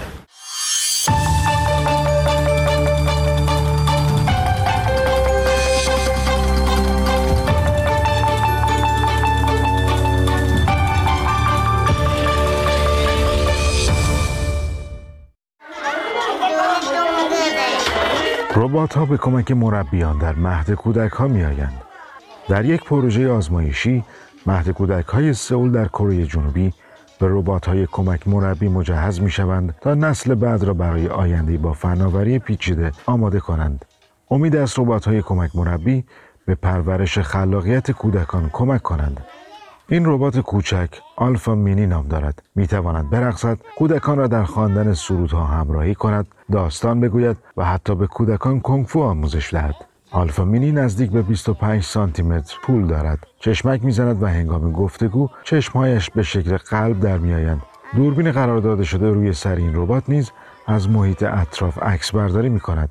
ربات‌ها به کمک مربیان در مهد کودک‌ها می‌آیند. در یک پروژه آزمایشی، مهد کودک‌های سئول در کره جنوبی به ربات‌های کمک مربی مجهز می‌شوند تا نسل بعد را برای آینده‌ای با فناوری پیچیده آماده کنند. امید است ربات‌های کمک مربی به پرورش خلاقیت کودکان کمک کنند. این ربات کوچک آلفا مینی نام دارد. می‌تواند برقصد، کودکان را در خواندن سرودها همراهی کند، داستان بگوید و حتی به کودکان کنگ فو آموزش دهد. آلفا مینی نزدیک به 25 سانتی متر طول دارد. چشمک می‌زند و هنگام گفتگو چشمهایش به شکل قلب در می‌آیند. دوربین قرار داده شده روی سر این ربات نیز از محیط اطراف عکس برداری می‌کند.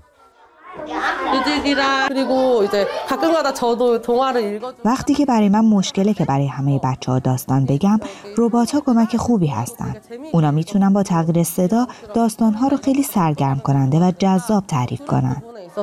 وقتی که برای من مشکله که برای همه بچه‌ها داستان بگم، ربات‌ها کمک خوبی هستند. اونا میتونن با تغییر صدا داستان‌ها رو خیلی سرگرم کننده و جذاب تعریف کنن.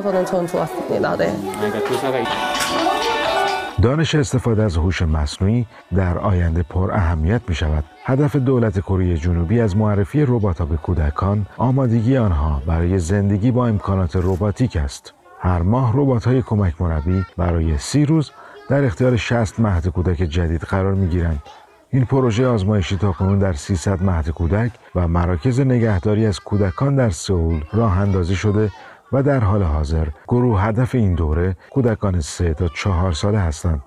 دانش استفاده از هوش مصنوعی در آینده پر اهمیت می شود. هدف دولت کره جنوبی از معرفی ربات‌ها به کودکان، آمادگی آنها برای زندگی با امکانات رباتیک است. هر ماه ربات‌های کمک مربی برای 30 روز در اختیار 60 مهد کودک جدید قرار می‌گیرند. این پروژه آزمایشی تاکنون در 300 مهد کودک و مراکز نگهداری از کودکان در سئول راه اندازی شده و در حال حاضر گروه هدف این دوره کودکان 3 تا 4 ساله هستند.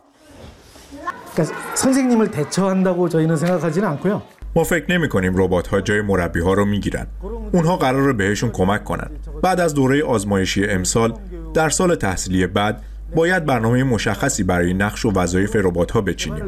ما فکر نمی‌کنیم ربات‌ها جای مربی‌ها رو می‌گیرن. اونها قراره بهشون کمک کنن. بعد از دوره آزمایشی امسال، در سال تحصیلی بعد باید برنامه مشخصی برای نقش و وظایف ربات‌ها بچینیم.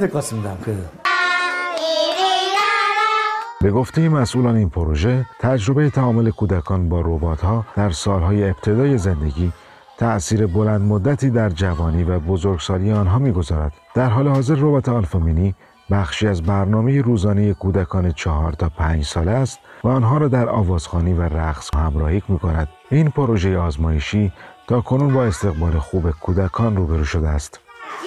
به گفته مسئولان این پروژه، تجربه تعامل کودکان با ربات‌ها در سالهای ابتدای زندگی تأثیر بلند مدتی در جوانی و بزرگسالی آنها می‌گذارد. در حال حاضر ربات آلفا مینی بخشی از برنامه روزانه کودکان 4 تا 5 ساله است و آنها را در آوازخوانی و رقص همراهی می‌کند. این پروژه آزمایشی تاکنون با استقبال خوب کودکان روبرو شده است.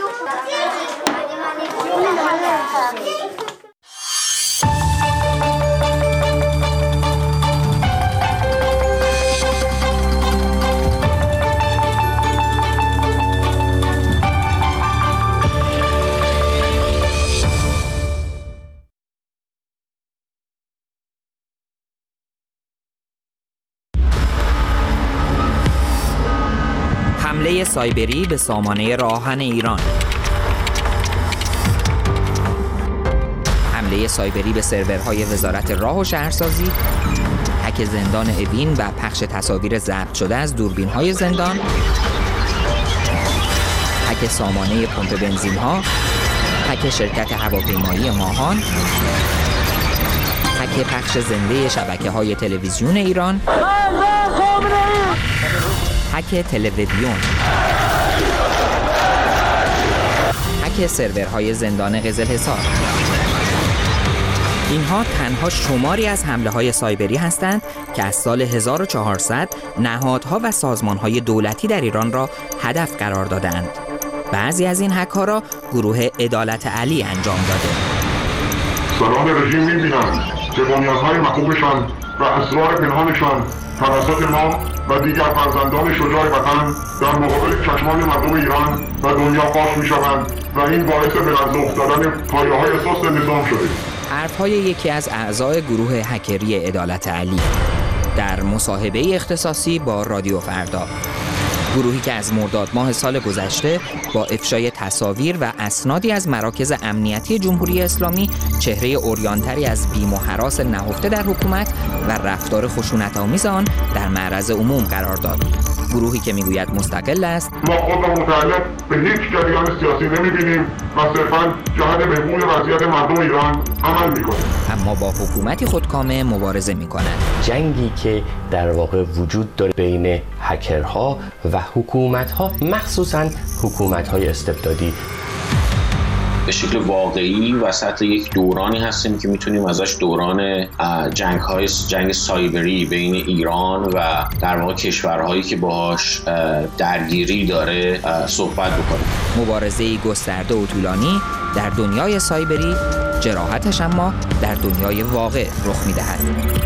حمله سایبری به سامانه راهن ایران. حمله سایبری به سرورهای وزارت راه و شهرسازی، هک زندان اوین و پخش تصاویر ضبط شده از دوربین‌های زندان، هک سامانه پمپ بنزین‌ها، هک شرکت هواپیمایی ماهان، هک پخش زنده شبکه‌های تلویزیون ایران، هک تلویزیون، هک سرورهای زندان قزلحصار. اینها تنها شماری از حمله‌های سایبری هستند که از سال 1400 نهادها و سازمان‌های دولتی در ایران را هدف قرار دادند. بعضی از این هک‌ها را گروه عدالت علی انجام داده. سلام رژیم می‌بینند که بنیان‌های مخوبشان و اسرار پنهانشان توسط ما و دیگر فرزندان شجاع وطن در مقابل چشمان مردم ایران و دنیا فاش می‌شوند و این باعث به لرزه افتادن پایه‌های سست نظام شده. حرف‌های یکی از اعضای گروه هکری عدالت علی در مصاحبه اختصاصی با رادیو فردا. گروهی که از مرداد ماه سال گذشته با افشای تصاویر و اسنادی از مراکز امنیتی جمهوری اسلامی چهره عریان‌تری از بیم و هراس نهفته در حکومت و رفتار خشونت‌آمیز آن در معرض عموم قرار داد. گروهی که میگوید مستقل است، ما خود را متعلق به هیچ جریان سیاسی نمی‌بینیم و صرفاً جهت بهبود وضعیت مردم ایران عمل می‌کنیم، اما با حکومتی خودکامه مبارزه می‌کند. جنگی که در واقع وجود داره بین هکرها و حکومت‌ها، مخصوصاً حکومت‌های استبدادی. به شکل واقعی وسط یک دورانی هستیم که میتونیم ازش دوران جنگ سایبری بین ایران و در واقع کشورهایی که باهاش درگیری داره صحبت بکنیم. مبارزه‌ای گسترده و طولانی در دنیای سایبری، جراحتش اما در دنیای واقع رخ میدهد.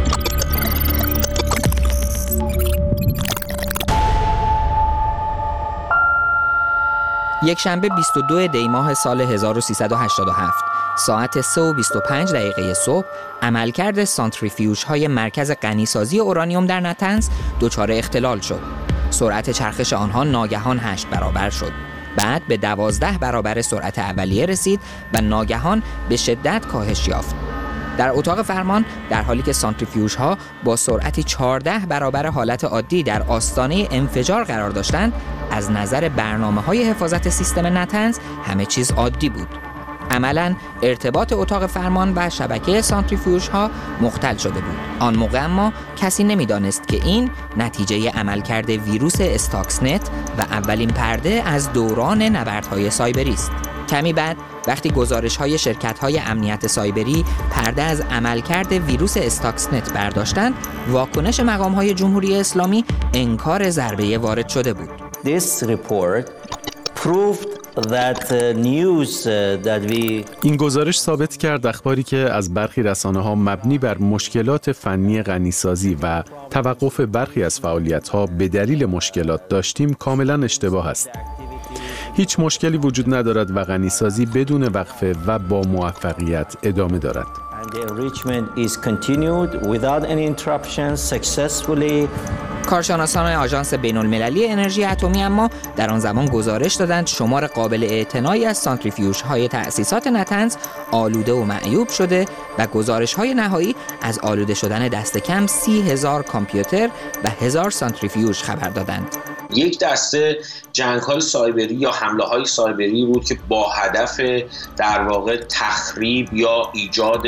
یک شنبه 22 دی ماه سال 1387 ساعت 3:25 صبح عملکرد سانتریفیوژهای مرکز غنیسازی اورانیوم در نتنز دچار اختلال شد. سرعت چرخش آنها ناگهان 8 برابر شد. بعد به 12 برابر سرعت اولیه رسید و ناگهان به شدت کاهش یافت. در اتاق فرمان در حالی که سانتریفیوژها با سرعتی 14 برابر حالت عادی در آستانه انفجار قرار داشتند، از نظر برنامه‌های حفاظت سیستم نتنز همه چیز عادی بود. عملاً ارتباط اتاق فرمان و شبکه سانتریفیوژها مختل شده بود. آن موقع اما کسی نمی‌دانست که این نتیجه عملکرد ویروس استاکسنت و اولین پرده از دوران نبردهای سایبری است. کمی بعد وقتی گزارش‌های شرکت‌های امنیت سایبری پرده از عملکرد ویروس استاکسنت برداشتند، واکنش مقام‌های جمهوری اسلامی انکار ضربه وارد شده بود. This report proved that news that we این گزارش ثابت کرد اخباری که از برخی رسانه‌ها مبنی بر مشکلات فنی غنیسازی و توقف برخی از فعالیت‌ها به دلیل مشکلات داشتیم کاملاً اشتباه است. هیچ مشکلی وجود ندارد و غنیسازی بدون وقفه و با موفقیت ادامه دارد. کارشناسان آژانس بین‌المللی انرژی اتمی اما در آن زمان گزارش دادند شمار قابل اعتنایی از سانتریفیوژهای تأسیسات نتنز آلوده و معیوب شده و گزارش‌های نهایی از آلوده شدن دست کم 30,000 کامپیوتر و 1000 سانتریفیوژ خبر دادند. یک دسته جنگ‌های سایبری یا حمله‌های سایبری بود که با هدف در واقع تخریب یا ایجاد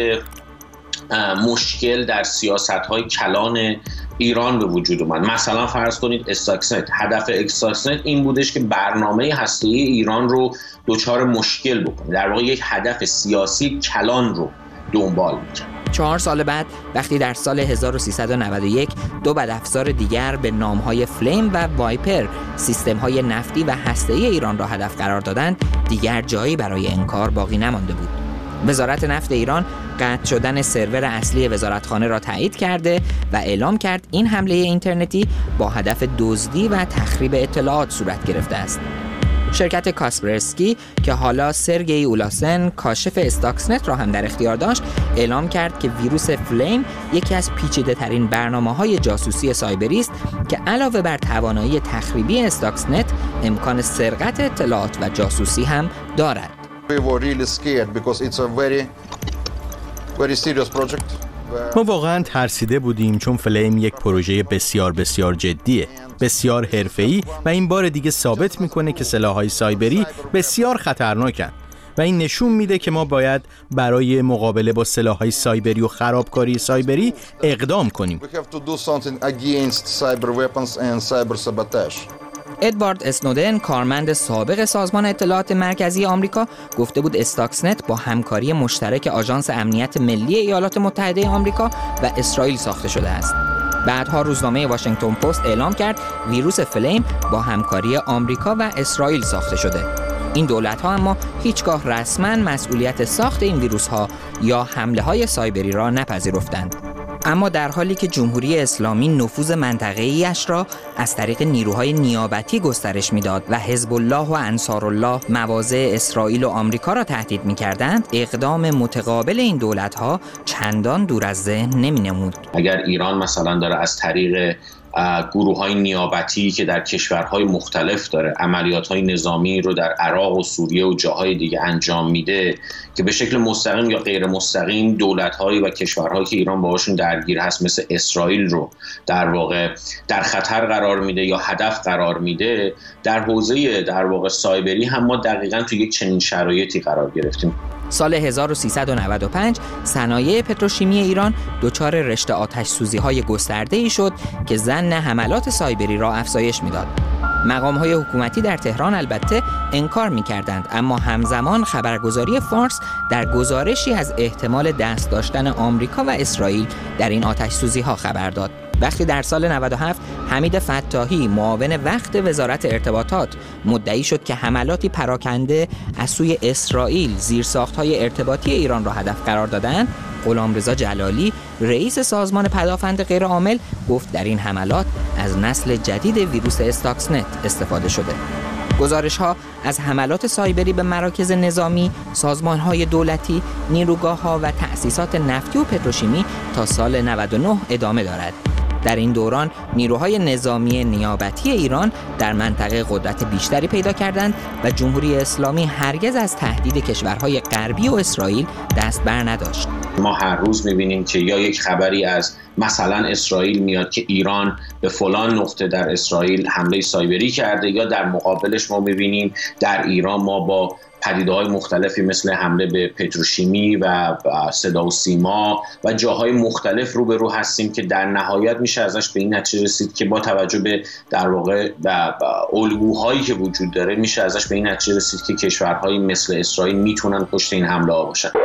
مشکل در سیاست‌های کلان ایران به وجود اومد. مثلا فرض کنید استاکسنت، هدف استاکسنت این بودش که برنامه هسته‌ای ایران رو دچار مشکل بکنه، در واقع یک هدف سیاسی کلان رو دنبال می‌کرد. 4 سال بعد وقتی در سال 1391 دو بدافزار دیگر به نام‌های فلیم و وایپر سیستم‌های نفتی و هسته‌ای ایران را هدف قرار دادند، دیگر جایی برای انکار باقی نمانده بود. وزارت نفت ایران قطع شدن سرور اصلی وزارتخانه را تایید کرده و اعلام کرد این حمله اینترنتی با هدف دزدی و تخریب اطلاعات صورت گرفته است. شرکت کاسپرسکی که حالا سرگئی اولاسن کاشف استاکسنت را هم در اختیار داشت، اعلام کرد که ویروس فلیم یکی از پیچیده‌ترین برنامه‌های جاسوسی سایبری است که علاوه بر توانایی تخریبی استاکسنت، امکان سرقت اطلاعات و جاسوسی هم دارد. ما واقعا ترسیده بودیم چون فلیم یک پروژه بسیار جدیه، بسیار حرفه‌ای و این بار دیگه ثابت میکنه که سلاح‌های سایبری بسیار خطرناکن و این نشون میده که ما باید برای مقابله با سلاح‌های سایبری و خرابکاری سایبری اقدام کنیم. ادوارد اسنودن، کارمند سابق سازمان اطلاعات مرکزی آمریکا، گفته بود استاکسنت با همکاری مشترک آژانس امنیت ملی ایالات متحده آمریکا و اسرائیل ساخته شده است. بعدها روزنامه واشنگتن پست اعلام کرد ویروس فلیم با همکاری آمریکا و اسرائیل ساخته شده. این دولت‌ها اما هیچگاه رسما مسئولیت ساخت این ویروس‌ها یا حمله‌های سایبری را نپذیرفتند. اما در حالی که جمهوری اسلامی نفوذ منطقه‌ایش را از طریق نیروهای نیابتی گسترش میداد و حزب الله و انصارالله مواضع اسرائیل و آمریکا را تهدید می‌کردند، اقدام متقابل این دولت‌ها چندان دور از ذهن نمی‌نمود. اگر ایران مثلا داره از طریق گروه‌های نیابتی که در کشورهای مختلف داره عملیات‌های نظامی رو در عراق و سوریه و جاهای دیگه انجام میده که به شکل مستقیم یا غیر مستقیم دولت‌های و کشورهایی که ایران باهاشون درگیر هست مثل اسرائیل رو در واقع در خطر قرار میده یا هدف قرار میده. در حوزه در واقع سایبری هم ما دقیقاً تو یک چنین شرایطی قرار گرفتیم. سال 1395 صنایع پتروشیمی ایران دچار رشته آتش سوزی‌های گسترده‌ای شد که ظن حملات سایبری را افزایش می‌داد. مقام‌های حکومتی در تهران البته انکار می‌کردند، اما همزمان خبرگزاری فارس در گزارشی از احتمال دست داشتن آمریکا و اسرائیل در این آتش سوزی‌ها خبر داد. وقتی در سال 97 حمید فتاحی معاون وقت وزارت ارتباطات مدعی شد که حملاتی پراکنده از سوی اسرائیل زیرساخت‌های ارتباطی ایران را هدف قرار دادند، غلامرضا جلالی رئیس سازمان پدافند غیرعامل گفت در این حملات از نسل جدید ویروس استاکسنت استفاده شده. گزارش‌ها از حملات سایبری به مراکز نظامی، سازمان‌های دولتی، نیروگاه‌ها و تأسیسات نفتی و پتروشیمی تا سال 99 ادامه دارد. در این دوران نیروهای نظامی نیابتی ایران در منطقه قدرت بیشتری پیدا کردند و جمهوری اسلامی هرگز از تهدید کشورهای غربی و اسرائیل دست بر نداشت. ما هر روز می‌بینیم که یا یک خبری از مثلا اسرائیل میاد که ایران به فلان نقطه در اسرائیل حمله سایبری کرده، یا در مقابلش ما می‌بینیم در ایران ما با پدیده‌های مختلفی مثل حمله به پتروشیمی و صدا و سیما و جاهای مختلف روبرو هستیم که در نهایت میشه ازش به این نتیجه رسید که با توجه به در واقع الگوهایی که وجود داره میشه ازش به این نتیجه رسید که کشورهایی مثل اسرائیل میتونن پشت این حمله ها باشن.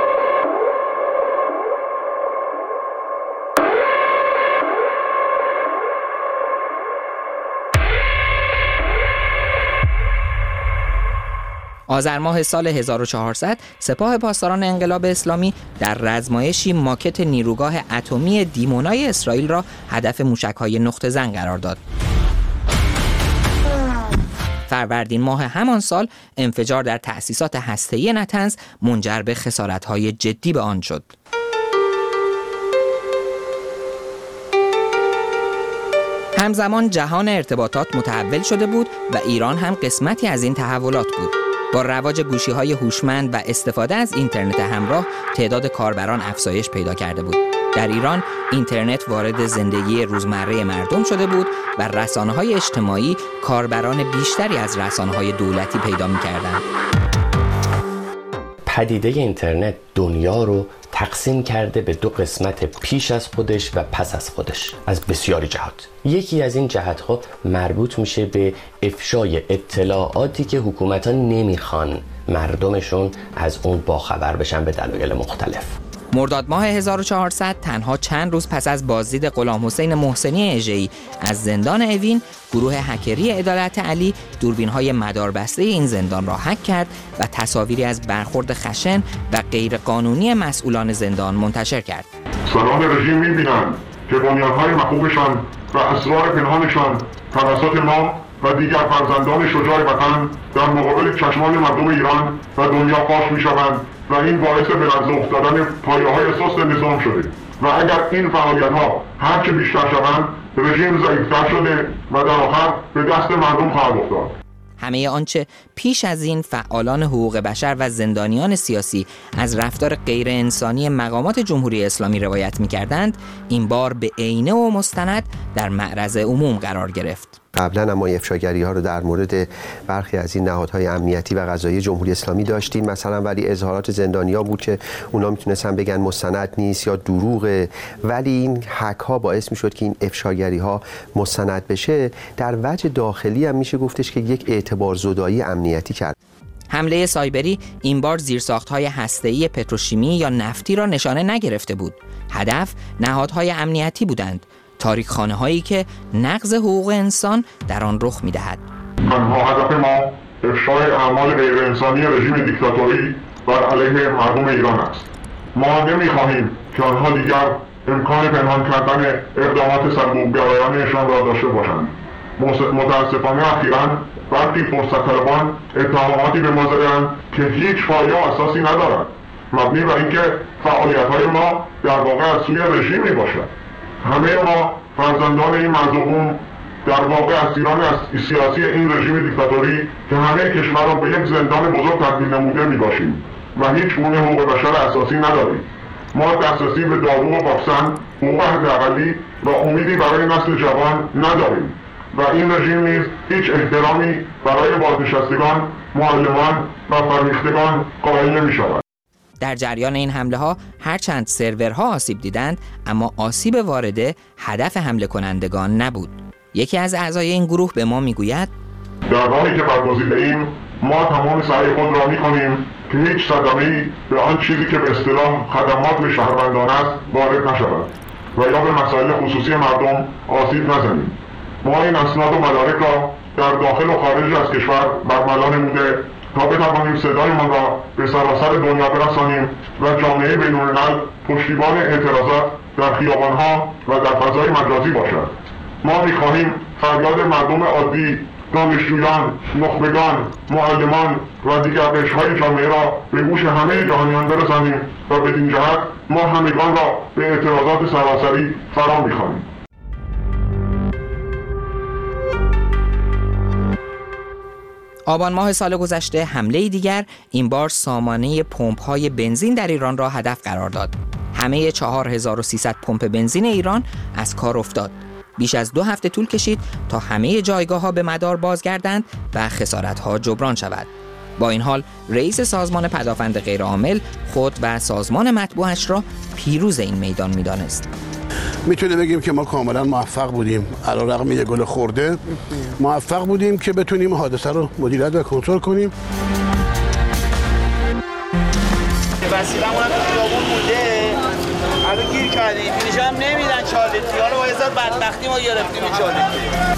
آذر ماه سال 1400 سپاه پاسداران انقلاب اسلامی در رزمایشی ماکت نیروگاه اتمی دیمونای اسرائیل را هدف موشک‌های نقطه زن قرار داد. فروردین ماه همان سال انفجار در تأسیسات هسته‌ای نطنز منجر به خسارت‌های جدی به آن شد. همزمان جهان ارتباطات متحول شده بود و ایران هم قسمتی از این تحولات بود. با رواج گوشی‌های هوشمند و استفاده از اینترنت همراه تعداد کاربران افزایش پیدا کرده بود. در ایران اینترنت وارد زندگی روزمره مردم شده بود و رسانه‌های اجتماعی کاربران بیشتری از رسانه‌های دولتی پیدا می‌کردند. پدیده اینترنت دنیا رو تقسیم کرده به دو قسمت پیش از خودش و پس از خودش از بسیاری جهات. یکی از این جهت‌ها مربوط میشه به افشای اطلاعاتی که حکومت‌ها نمیخوان مردمشون از اون باخبر بشن به دلایل مختلف. مرداد ماه 1400 تنها چند روز پس از بازدید غلامحسین محسنی اژه‌ای از زندان اوین، گروه هکری عدالت علی دوربین‌های مداربسته این زندان را هک کرد و تصاویری از برخورد خشن و غیرقانونی مسئولان زندان منتشر کرد. سران رژیم می‌بینند که بنیان‌های مخوبشان و اسرار پنهانشان توسط ما و دیگر فرزندان شجاع وطن در مقابل چشمان مردم ایران و دنیا فاش می‌شوند و این باعث به لرزه افتادن پایه‌های سست نظام شده و اگر این فعالیت‌ها هرچه بیشتر شوند رژیم ضعیف‌تر شده و در آخر به دست مردم خواهد افتاد. همه آنچه پیش از این فعالان حقوق بشر و زندانیان سیاسی از رفتار غیر انسانی مقامات جمهوری اسلامی روایت می‌کردند، این بار به عینه و مستند در معرض عموم قرار گرفت. قبلا اما افشاگری ها رو در مورد برخی از این نهادهای امنیتی و قضایی جمهوری اسلامی داشتیم، مثلا ولی اظهارات زندانیان بود که اونا میتونستن بگن مستند نیست یا دروغه، ولی این هک ها باعث میشد که این افشاگری ها مستند بشه. در وجه داخلی هم میشه گفتش که یک اعتبار زدایی امنیتی کرد. حمله سایبری این بار زیرساخت‌های هسته‌ای پتروشیمی یا نفتی را نشانه نگرفته بود. هدف نهادهای امنیتی بودند، تاریخ‌خانه هایی که نقض حقوق انسان در آن رخ می‌دهد. تنها هدف ما افشای اعمال غیر انسانی رژیم دیکتاتوری بر علیه مردم ایران است. ما نمی‌خواهیم که آنها دیگر امکان پنهان کردن اقدامات سرکوبگرایانشان را داشته باشند. متاسفانه اخیراً برخی فرصت طلبان اتهاماتی به ما زدند که هیچ پایه و اساسی ندارد، مبنی بر اینکه فعالیت‌های ما در واقع از سوی رژیم میباشد. همه ما فرزندان این مظلوم در واقع اسیران سیاسی این رژیم دیکتاتوری که همه کشورها به یک زندان بزرگ تبدیل نموده میباشیم و هیچ گونه حقوق بشر اساسی نداریم. ما دسترسی به دارو و واکسن، حقوق حداقلی و امیدی برای نسل جوان نداریم و این رژیم نیز هیچ احترامی برای بازنشستگان، معلمان و فرهیختگان قائل نمی‌شود. در جریان این حمله ها هرچند سرورها آسیب دیدند، اما آسیب وارده هدف حمله کنندگان نبود. یکی از اعضای این گروه به ما میگوید در راهی که برگزیده‌ایم ما تمام سعی خود را می‌کنیم که هیچ صدمه‌ای به آن چیزی که به اصطلاح خدمات به شهروندان است وارد نشود و یا به مسائل خصوصی مردم آسیب نزنیم. ما این اسناد و مدارک را در داخل و خارج از کشور برملا نموده تا بتوانیم صدایمان را به سراسر دنیا برسانیم و جامعه بین‌الملل پشتیبان اعتراضات در خیابان‌ها و در فضای مجازی باشد. ما می‌خواهیم فریاد مردم عادی، دانشجویان، نخبگان، معلمان و دیگر قشرهای جامعه را به گوش همه جهانیان برسانیم و بدین جهت ما همگان را به اعتراضات سراسری فرا می‌خوانیم. آبان ماه سال گذشته حمله دیگر این بار سامانه پمپ‌های بنزین در ایران را هدف قرار داد. همه 4300 پمپ بنزین ایران از کار افتاد. بیش از 2 هفته طول کشید تا همه جایگاه‌ها به مدار بازگردند و خسارت‌ها جبران شود. با این حال رئیس سازمان پدافند غیرعامل خود و سازمان مطبوعش را پیروز این میدان می‌دانست. میتونه بگیم که ما کاملا موفق بودیم، علیرغم یه گل خورده موفق بودیم که بتونیم حادثه رو مدیریت و کنترل کنیم. وسیله‌مون هم تو خیابون بوده، الان گیر کردیم، اینجا هم نمیدن 4 لیتری، حالا با هزار بدبختی ما گرفتیم این 4 لیتری.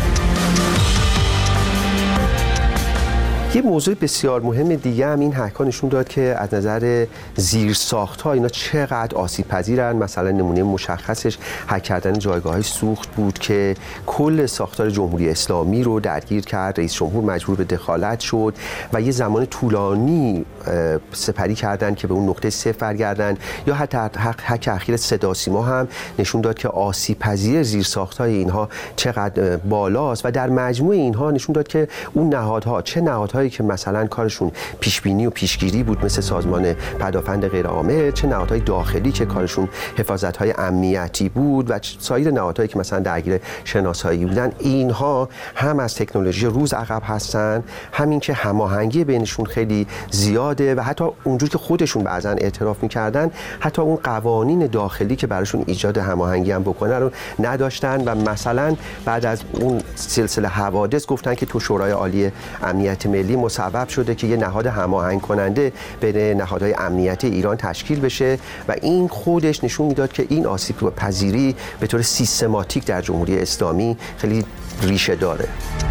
یه موضوع بسیار مهم دیگه هم این هک‌ها نشون داد که از نظر زیرساخت‌ها اینا چقدر آسیب‌پذیرن. مثلا نمونه مشخصش هک کردن جایگاه‌های سوخت بود که کل ساختار جمهوری اسلامی رو درگیر کرد. رئیس جمهور مجبور به دخالت شد و یه زمان طولانی سپری کردن که به اون نقطه صفر برگردن. یا حتی هک اخیر صدا سیما هم نشون داد که آسیب‌پذیری زیرساخت‌های اینها چقدر بالاست و در مجموع اینها نشون داد که اون نهادها، چه نهادهایی که مثلا کارشون پیشبینی و پیشگیری بود مثل سازمان پدافند غیرعامل، چه نهادهای داخلی که کارشون حفاظت‌های امنیتی بود و سایر نهادهایی که مثلا درگیر شناسایی بودن، اینها هم از تکنولوژی روز عقب هستن، همین که هماهنگی بینشون خیلی زیاده و حتی اونجور که خودشون بعضا اعتراف می‌کردن حتی اون قوانین داخلی که براشون ایجاد هماهنگی هم بکنه رو نداشتن و مثلا بعد از اون سلسله حوادث گفتن که تو شورای عالی امنیت ملی مسبب شده که یه نهاد هماهنگ کننده بین نهادهای امنیتی ایران تشکیل بشه و این خودش نشون میداد که این آسیب پذیری به طور سیستماتیک در جمهوری اسلامی خیلی ریشه داره.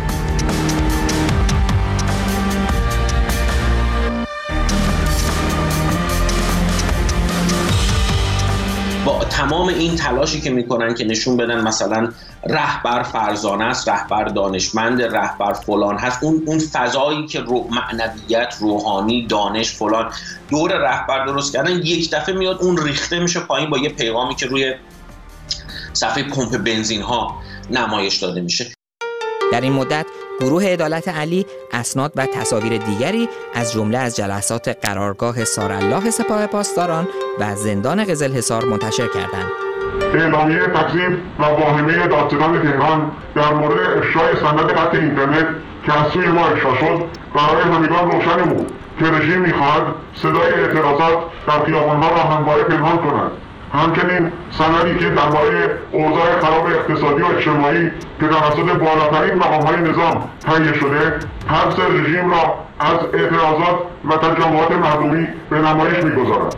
با تمام این تلاشی که میکنن که نشون بدن مثلا رهبر فرزانه است، رهبر دانشمند، رهبر فلان هست، اون فضایی که معنویت، روحانی، دانش فلان دور رهبر درست کردن، یک دفعه میاد اون ریخته میشه پایین با یه پیغامی که روی صفحه پمپ بنزین ها نمایش داده میشه. در این مدت گروه عدالت علی اسناد و تصاویر دیگری از جمله از جلسات قرارگاه سارالله سپاه پاسداران و زندان قزلحصار منتشر کردند. اعلامیه تکذیب و واهمه دادستان تهران در مورد افشای سند قطع اینترنت که از سوی ما افشا شد برای همگان روشن بود که رژیم می‌خواهد صدای اعتراضات در خیابان‌ها را همواره پنهان کند. همچنین سندی که درباره اوضاع خراب اقتصادی و اجتماعی که توسط بالاترین مقام‌های نظام تهیه شده، حبس رژیم را از اعتراضات و تجمعات مردمی به نمایش می‌گذارد.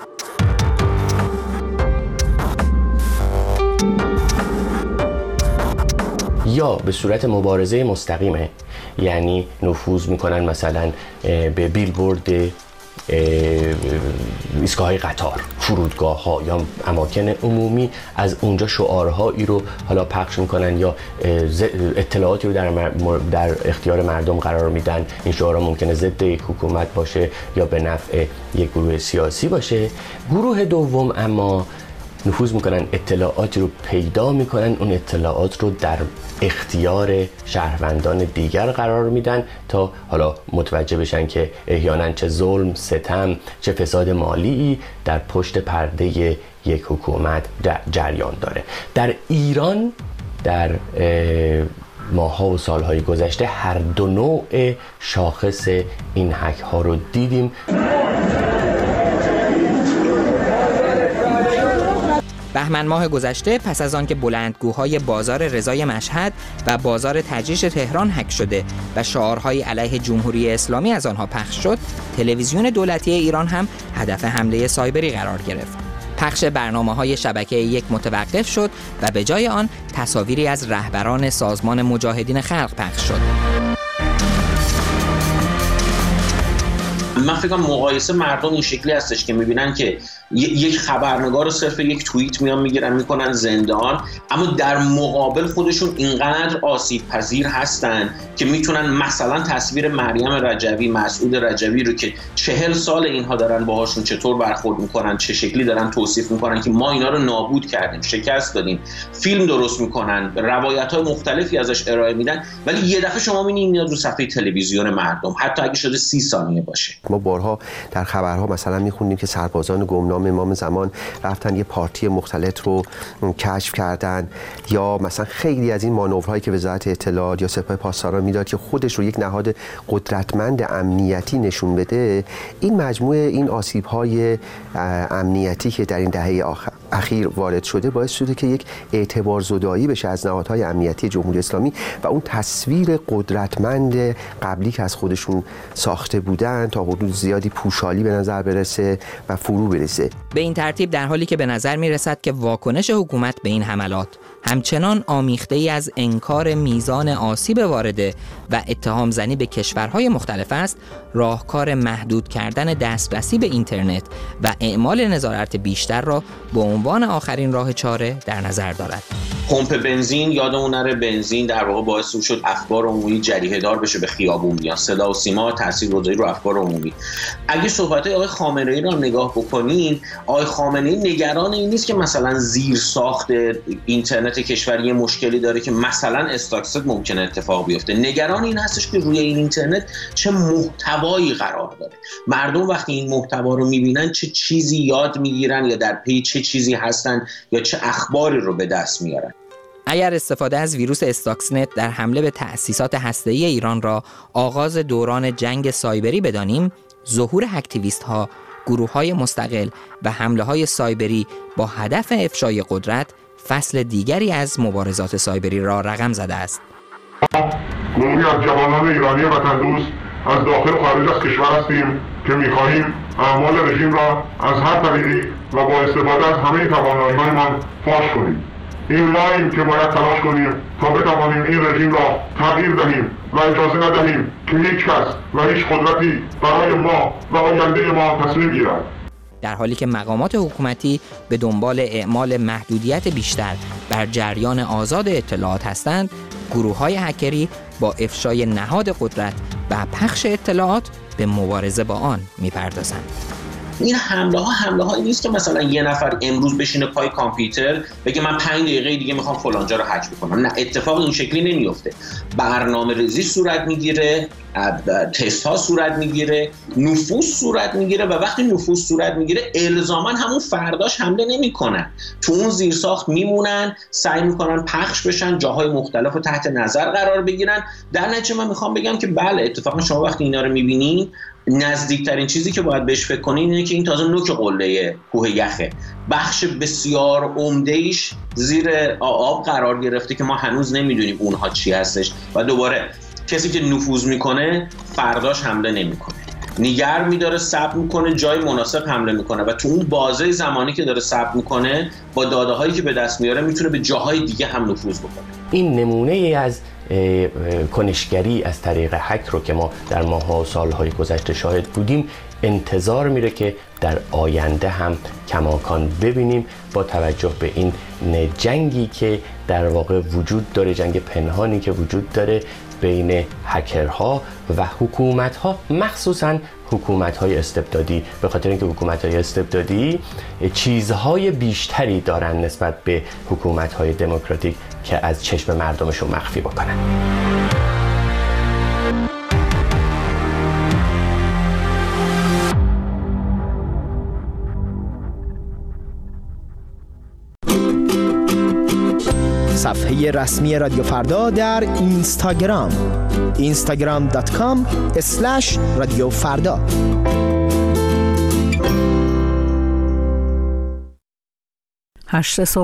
یا به صورت مبارزه مستقیمه، یعنی نفوذ میکنن مثلا به بیلبورد ایستگاه‌های قطار، فرودگاه‌ها یا اماکن عمومی، از اونجا شعارهایی رو حالا پخش میکنن یا اطلاعاتی رو در اختیار مردم قرار میدن. این شعارها ممکنه ضد یک حکومت باشه یا به نفع یک گروه سیاسی باشه. گروه دوم اما نفوذ میکنن، اطلاعاتی رو پیدا میکنن، اون اطلاعات رو در اختیار شهروندان دیگر قرار میدن تا حالا متوجه بشن که احیانا چه ظلم، ستم، چه فساد مالی در پشت پرده یک حکومت جریان داره. در ایران در ماه‌ها و سال‌های گذشته هر دو نوع شاخص این هک ها رو دیدیم. بهمن ماه گذشته پس از آن که بلندگوهای بازار رضای مشهد و بازار تجریش تهران هک شده و شعارهای علیه جمهوری اسلامی از آنها پخش شد، تلویزیون دولتی ایران هم هدف حمله سایبری قرار گرفت. پخش برنامه‌های شبکه یک متوقف شد و به جای آن تصاویری از رهبران سازمان مجاهدین خلق پخش شد. من فکر کنم مقایسه مردم این شکلی هستش که میبینن که یک خبرنگار رو صرف یک توییت میگیرن میکنن زندان، اما در مقابل خودشون اینقدر آسیب پذیر هستن که میتونن مثلا تصویر مریم رجوی، مسعود رجوی رو که 40 سال اینها دارن باهاشون چطور برخورد میکنن، چه شکلی دارن توصیف میکنن که ما اینا رو نابود کردیم، شکست دادیم، فیلم درست میکنن، روایت‌های مختلفی ازش ارائه میدن، ولی یه دفعه شما میبینید میاد رو صفحه تلویزیون مردم، حتی اگه شده 30 ثانیه باشه. ما بارها در خبرها مثلا میخوندیم که سربازان گمنام امام زمان رفتن یه پارتی مختلط رو کشف کردن، یا مثلا خیلی از این مانورهایی که وزارت اطلاعات یا سپاه پاسداران میداد که خودش رو یک نهاد قدرتمند امنیتی نشون بده. این مجموعه این آسیب‌های امنیتی که در این دهه اخیر وارد شده باعث شده که یک اعتبار زدایی بشه از نهادهای امنیتی جمهوری اسلامی و اون تصویر قدرتمند قبلی که از خودشون ساخته بودن تا حدود زیادی پوشالی به نظر برسه و فرو برسه. به این ترتیب در حالی که به نظر می رسد که واکنش حکومت به این حملات همچنان آمیخته‌ای از انکار میزان آسیب وارده و اتهام زنی به کشورهای مختلف است، راهکار محدود کردن دسترسی به اینترنت و اعمال نظارت بیشتر را به عنوان آخرین راه چاره در نظر دارد. پمپ بنزین، یادمون نره بنزین در واقع باعث شد اخبار عمومی جریحه دار بشه، به خیابون بیان، صدا و سیما تاثیرگذاری رو اخبار عمومی. اگه صحبت‌های آقای خامنه‌ای رو نگاه بکنین، آقای خامنه‌ای نگران این نیست که مثلا زیر ساخت اینترنت کشوری مشکلی داره که مثلا استاکست ممکنه اتفاق بیفته، نگران این هستش که روی این اینترنت چه محتوایی قرار داره. مردم وقتی این محتوا رو می‌بینن چه چیزی یاد می‌گیرن یا در پی چه چیزی هستن یا چه اخباری رو به دست میارن. اگر استفاده از ویروس استاکسنت در حمله به تأسیسات هسته‌ای ایران را آغاز دوران جنگ سایبری بدانیم، ظهور هکتیویست‌ها، گروه‌های مستقل و حمله‌های سایبری با هدف افشای قدرت فصل دیگری از مبارزات سایبری را رقم زده است. گروهی از جوانان ایرانی وطن دوست از داخل و خارج از کشور هستیم که می‌خواهیم اعمال رژیم را از هر طریقی و با استفاده از همه توانایی‌هایمان فاش کنیم. این ماییم که باید تلاش کنیم تا بتوانیم این رژیم را تغییر دهیم و اجازه ندهیم که هیچ کس و هیچ قدرتی برای ما و آینده ما تصمیم گیرد. در حالی که مقامات حکومتی به دنبال اعمال محدودیت بیشتر بر جریان آزاد اطلاعات هستند، گروه‌های هکری با افشای نهاد قدرت و پخش اطلاعات به مبارزه با آن می‌پردازند. این حمله هایی نیست که مثلا یه نفر امروز بشینه پای کامپیوتر بگه من 5 دقیقه دیگه میخوام فلانجا رو هک بکنم. نه، اتفاق این شکلی نمیفته. برنامه‌ریزی صورت میگیره، تست ها صورت میگیره، نفوذ صورت میگیره و وقتی نفوذ صورت میگیره الزاما همون فرداش حمله نمیکنن، تو اون زیرساخت میمونن، سعی میکنن پخش بشن، جاهای مختلف رو تحت نظر قرار بگیرن. در نتیجه من میخوام بگم که بله، اتفاقا شما وقتی اینا رو میبینین نزدیکترین چیزی که باید بهش فکر کنین اینه که این تازه نوک قله کوه یخه. بخش بسیار عمده‌ایش زیر آب قرار گرفته که ما هنوز نمیدونیم اونها چی هستش و دوباره کسی که نفوذ میکنه فرداش حمله نمیکنه، نگر میداره، صبر میکنه، جای مناسب حمله میکنه و تو اون بازه زمانی که داره صبر میکنه با داده هایی که به دست میاره میتونه به جاهای دیگه هم نفوذ بکنه. این نمونه ای از کنشگری از طریق هک رو که ما در ماه‌ها و سال‌های گذشته شاهد بودیم انتظار میره که در آینده هم کماکان ببینیم، با توجه به این جنگی که در واقع وجود داره، جنگ پنهانی که وجود داره بین هکرها و حکومت‌ها، مخصوصاً حکومت‌های استبدادی، به خاطر اینکه حکومت‌های استبدادی چیزهای بیشتری دارن نسبت به حکومت‌های دموکراتیک که از چشم مردمشون مخفی بکنن. صفحه رسمی رادیو فردا در اینستاگرام instagram.com/رادیو فردا. 8 صبح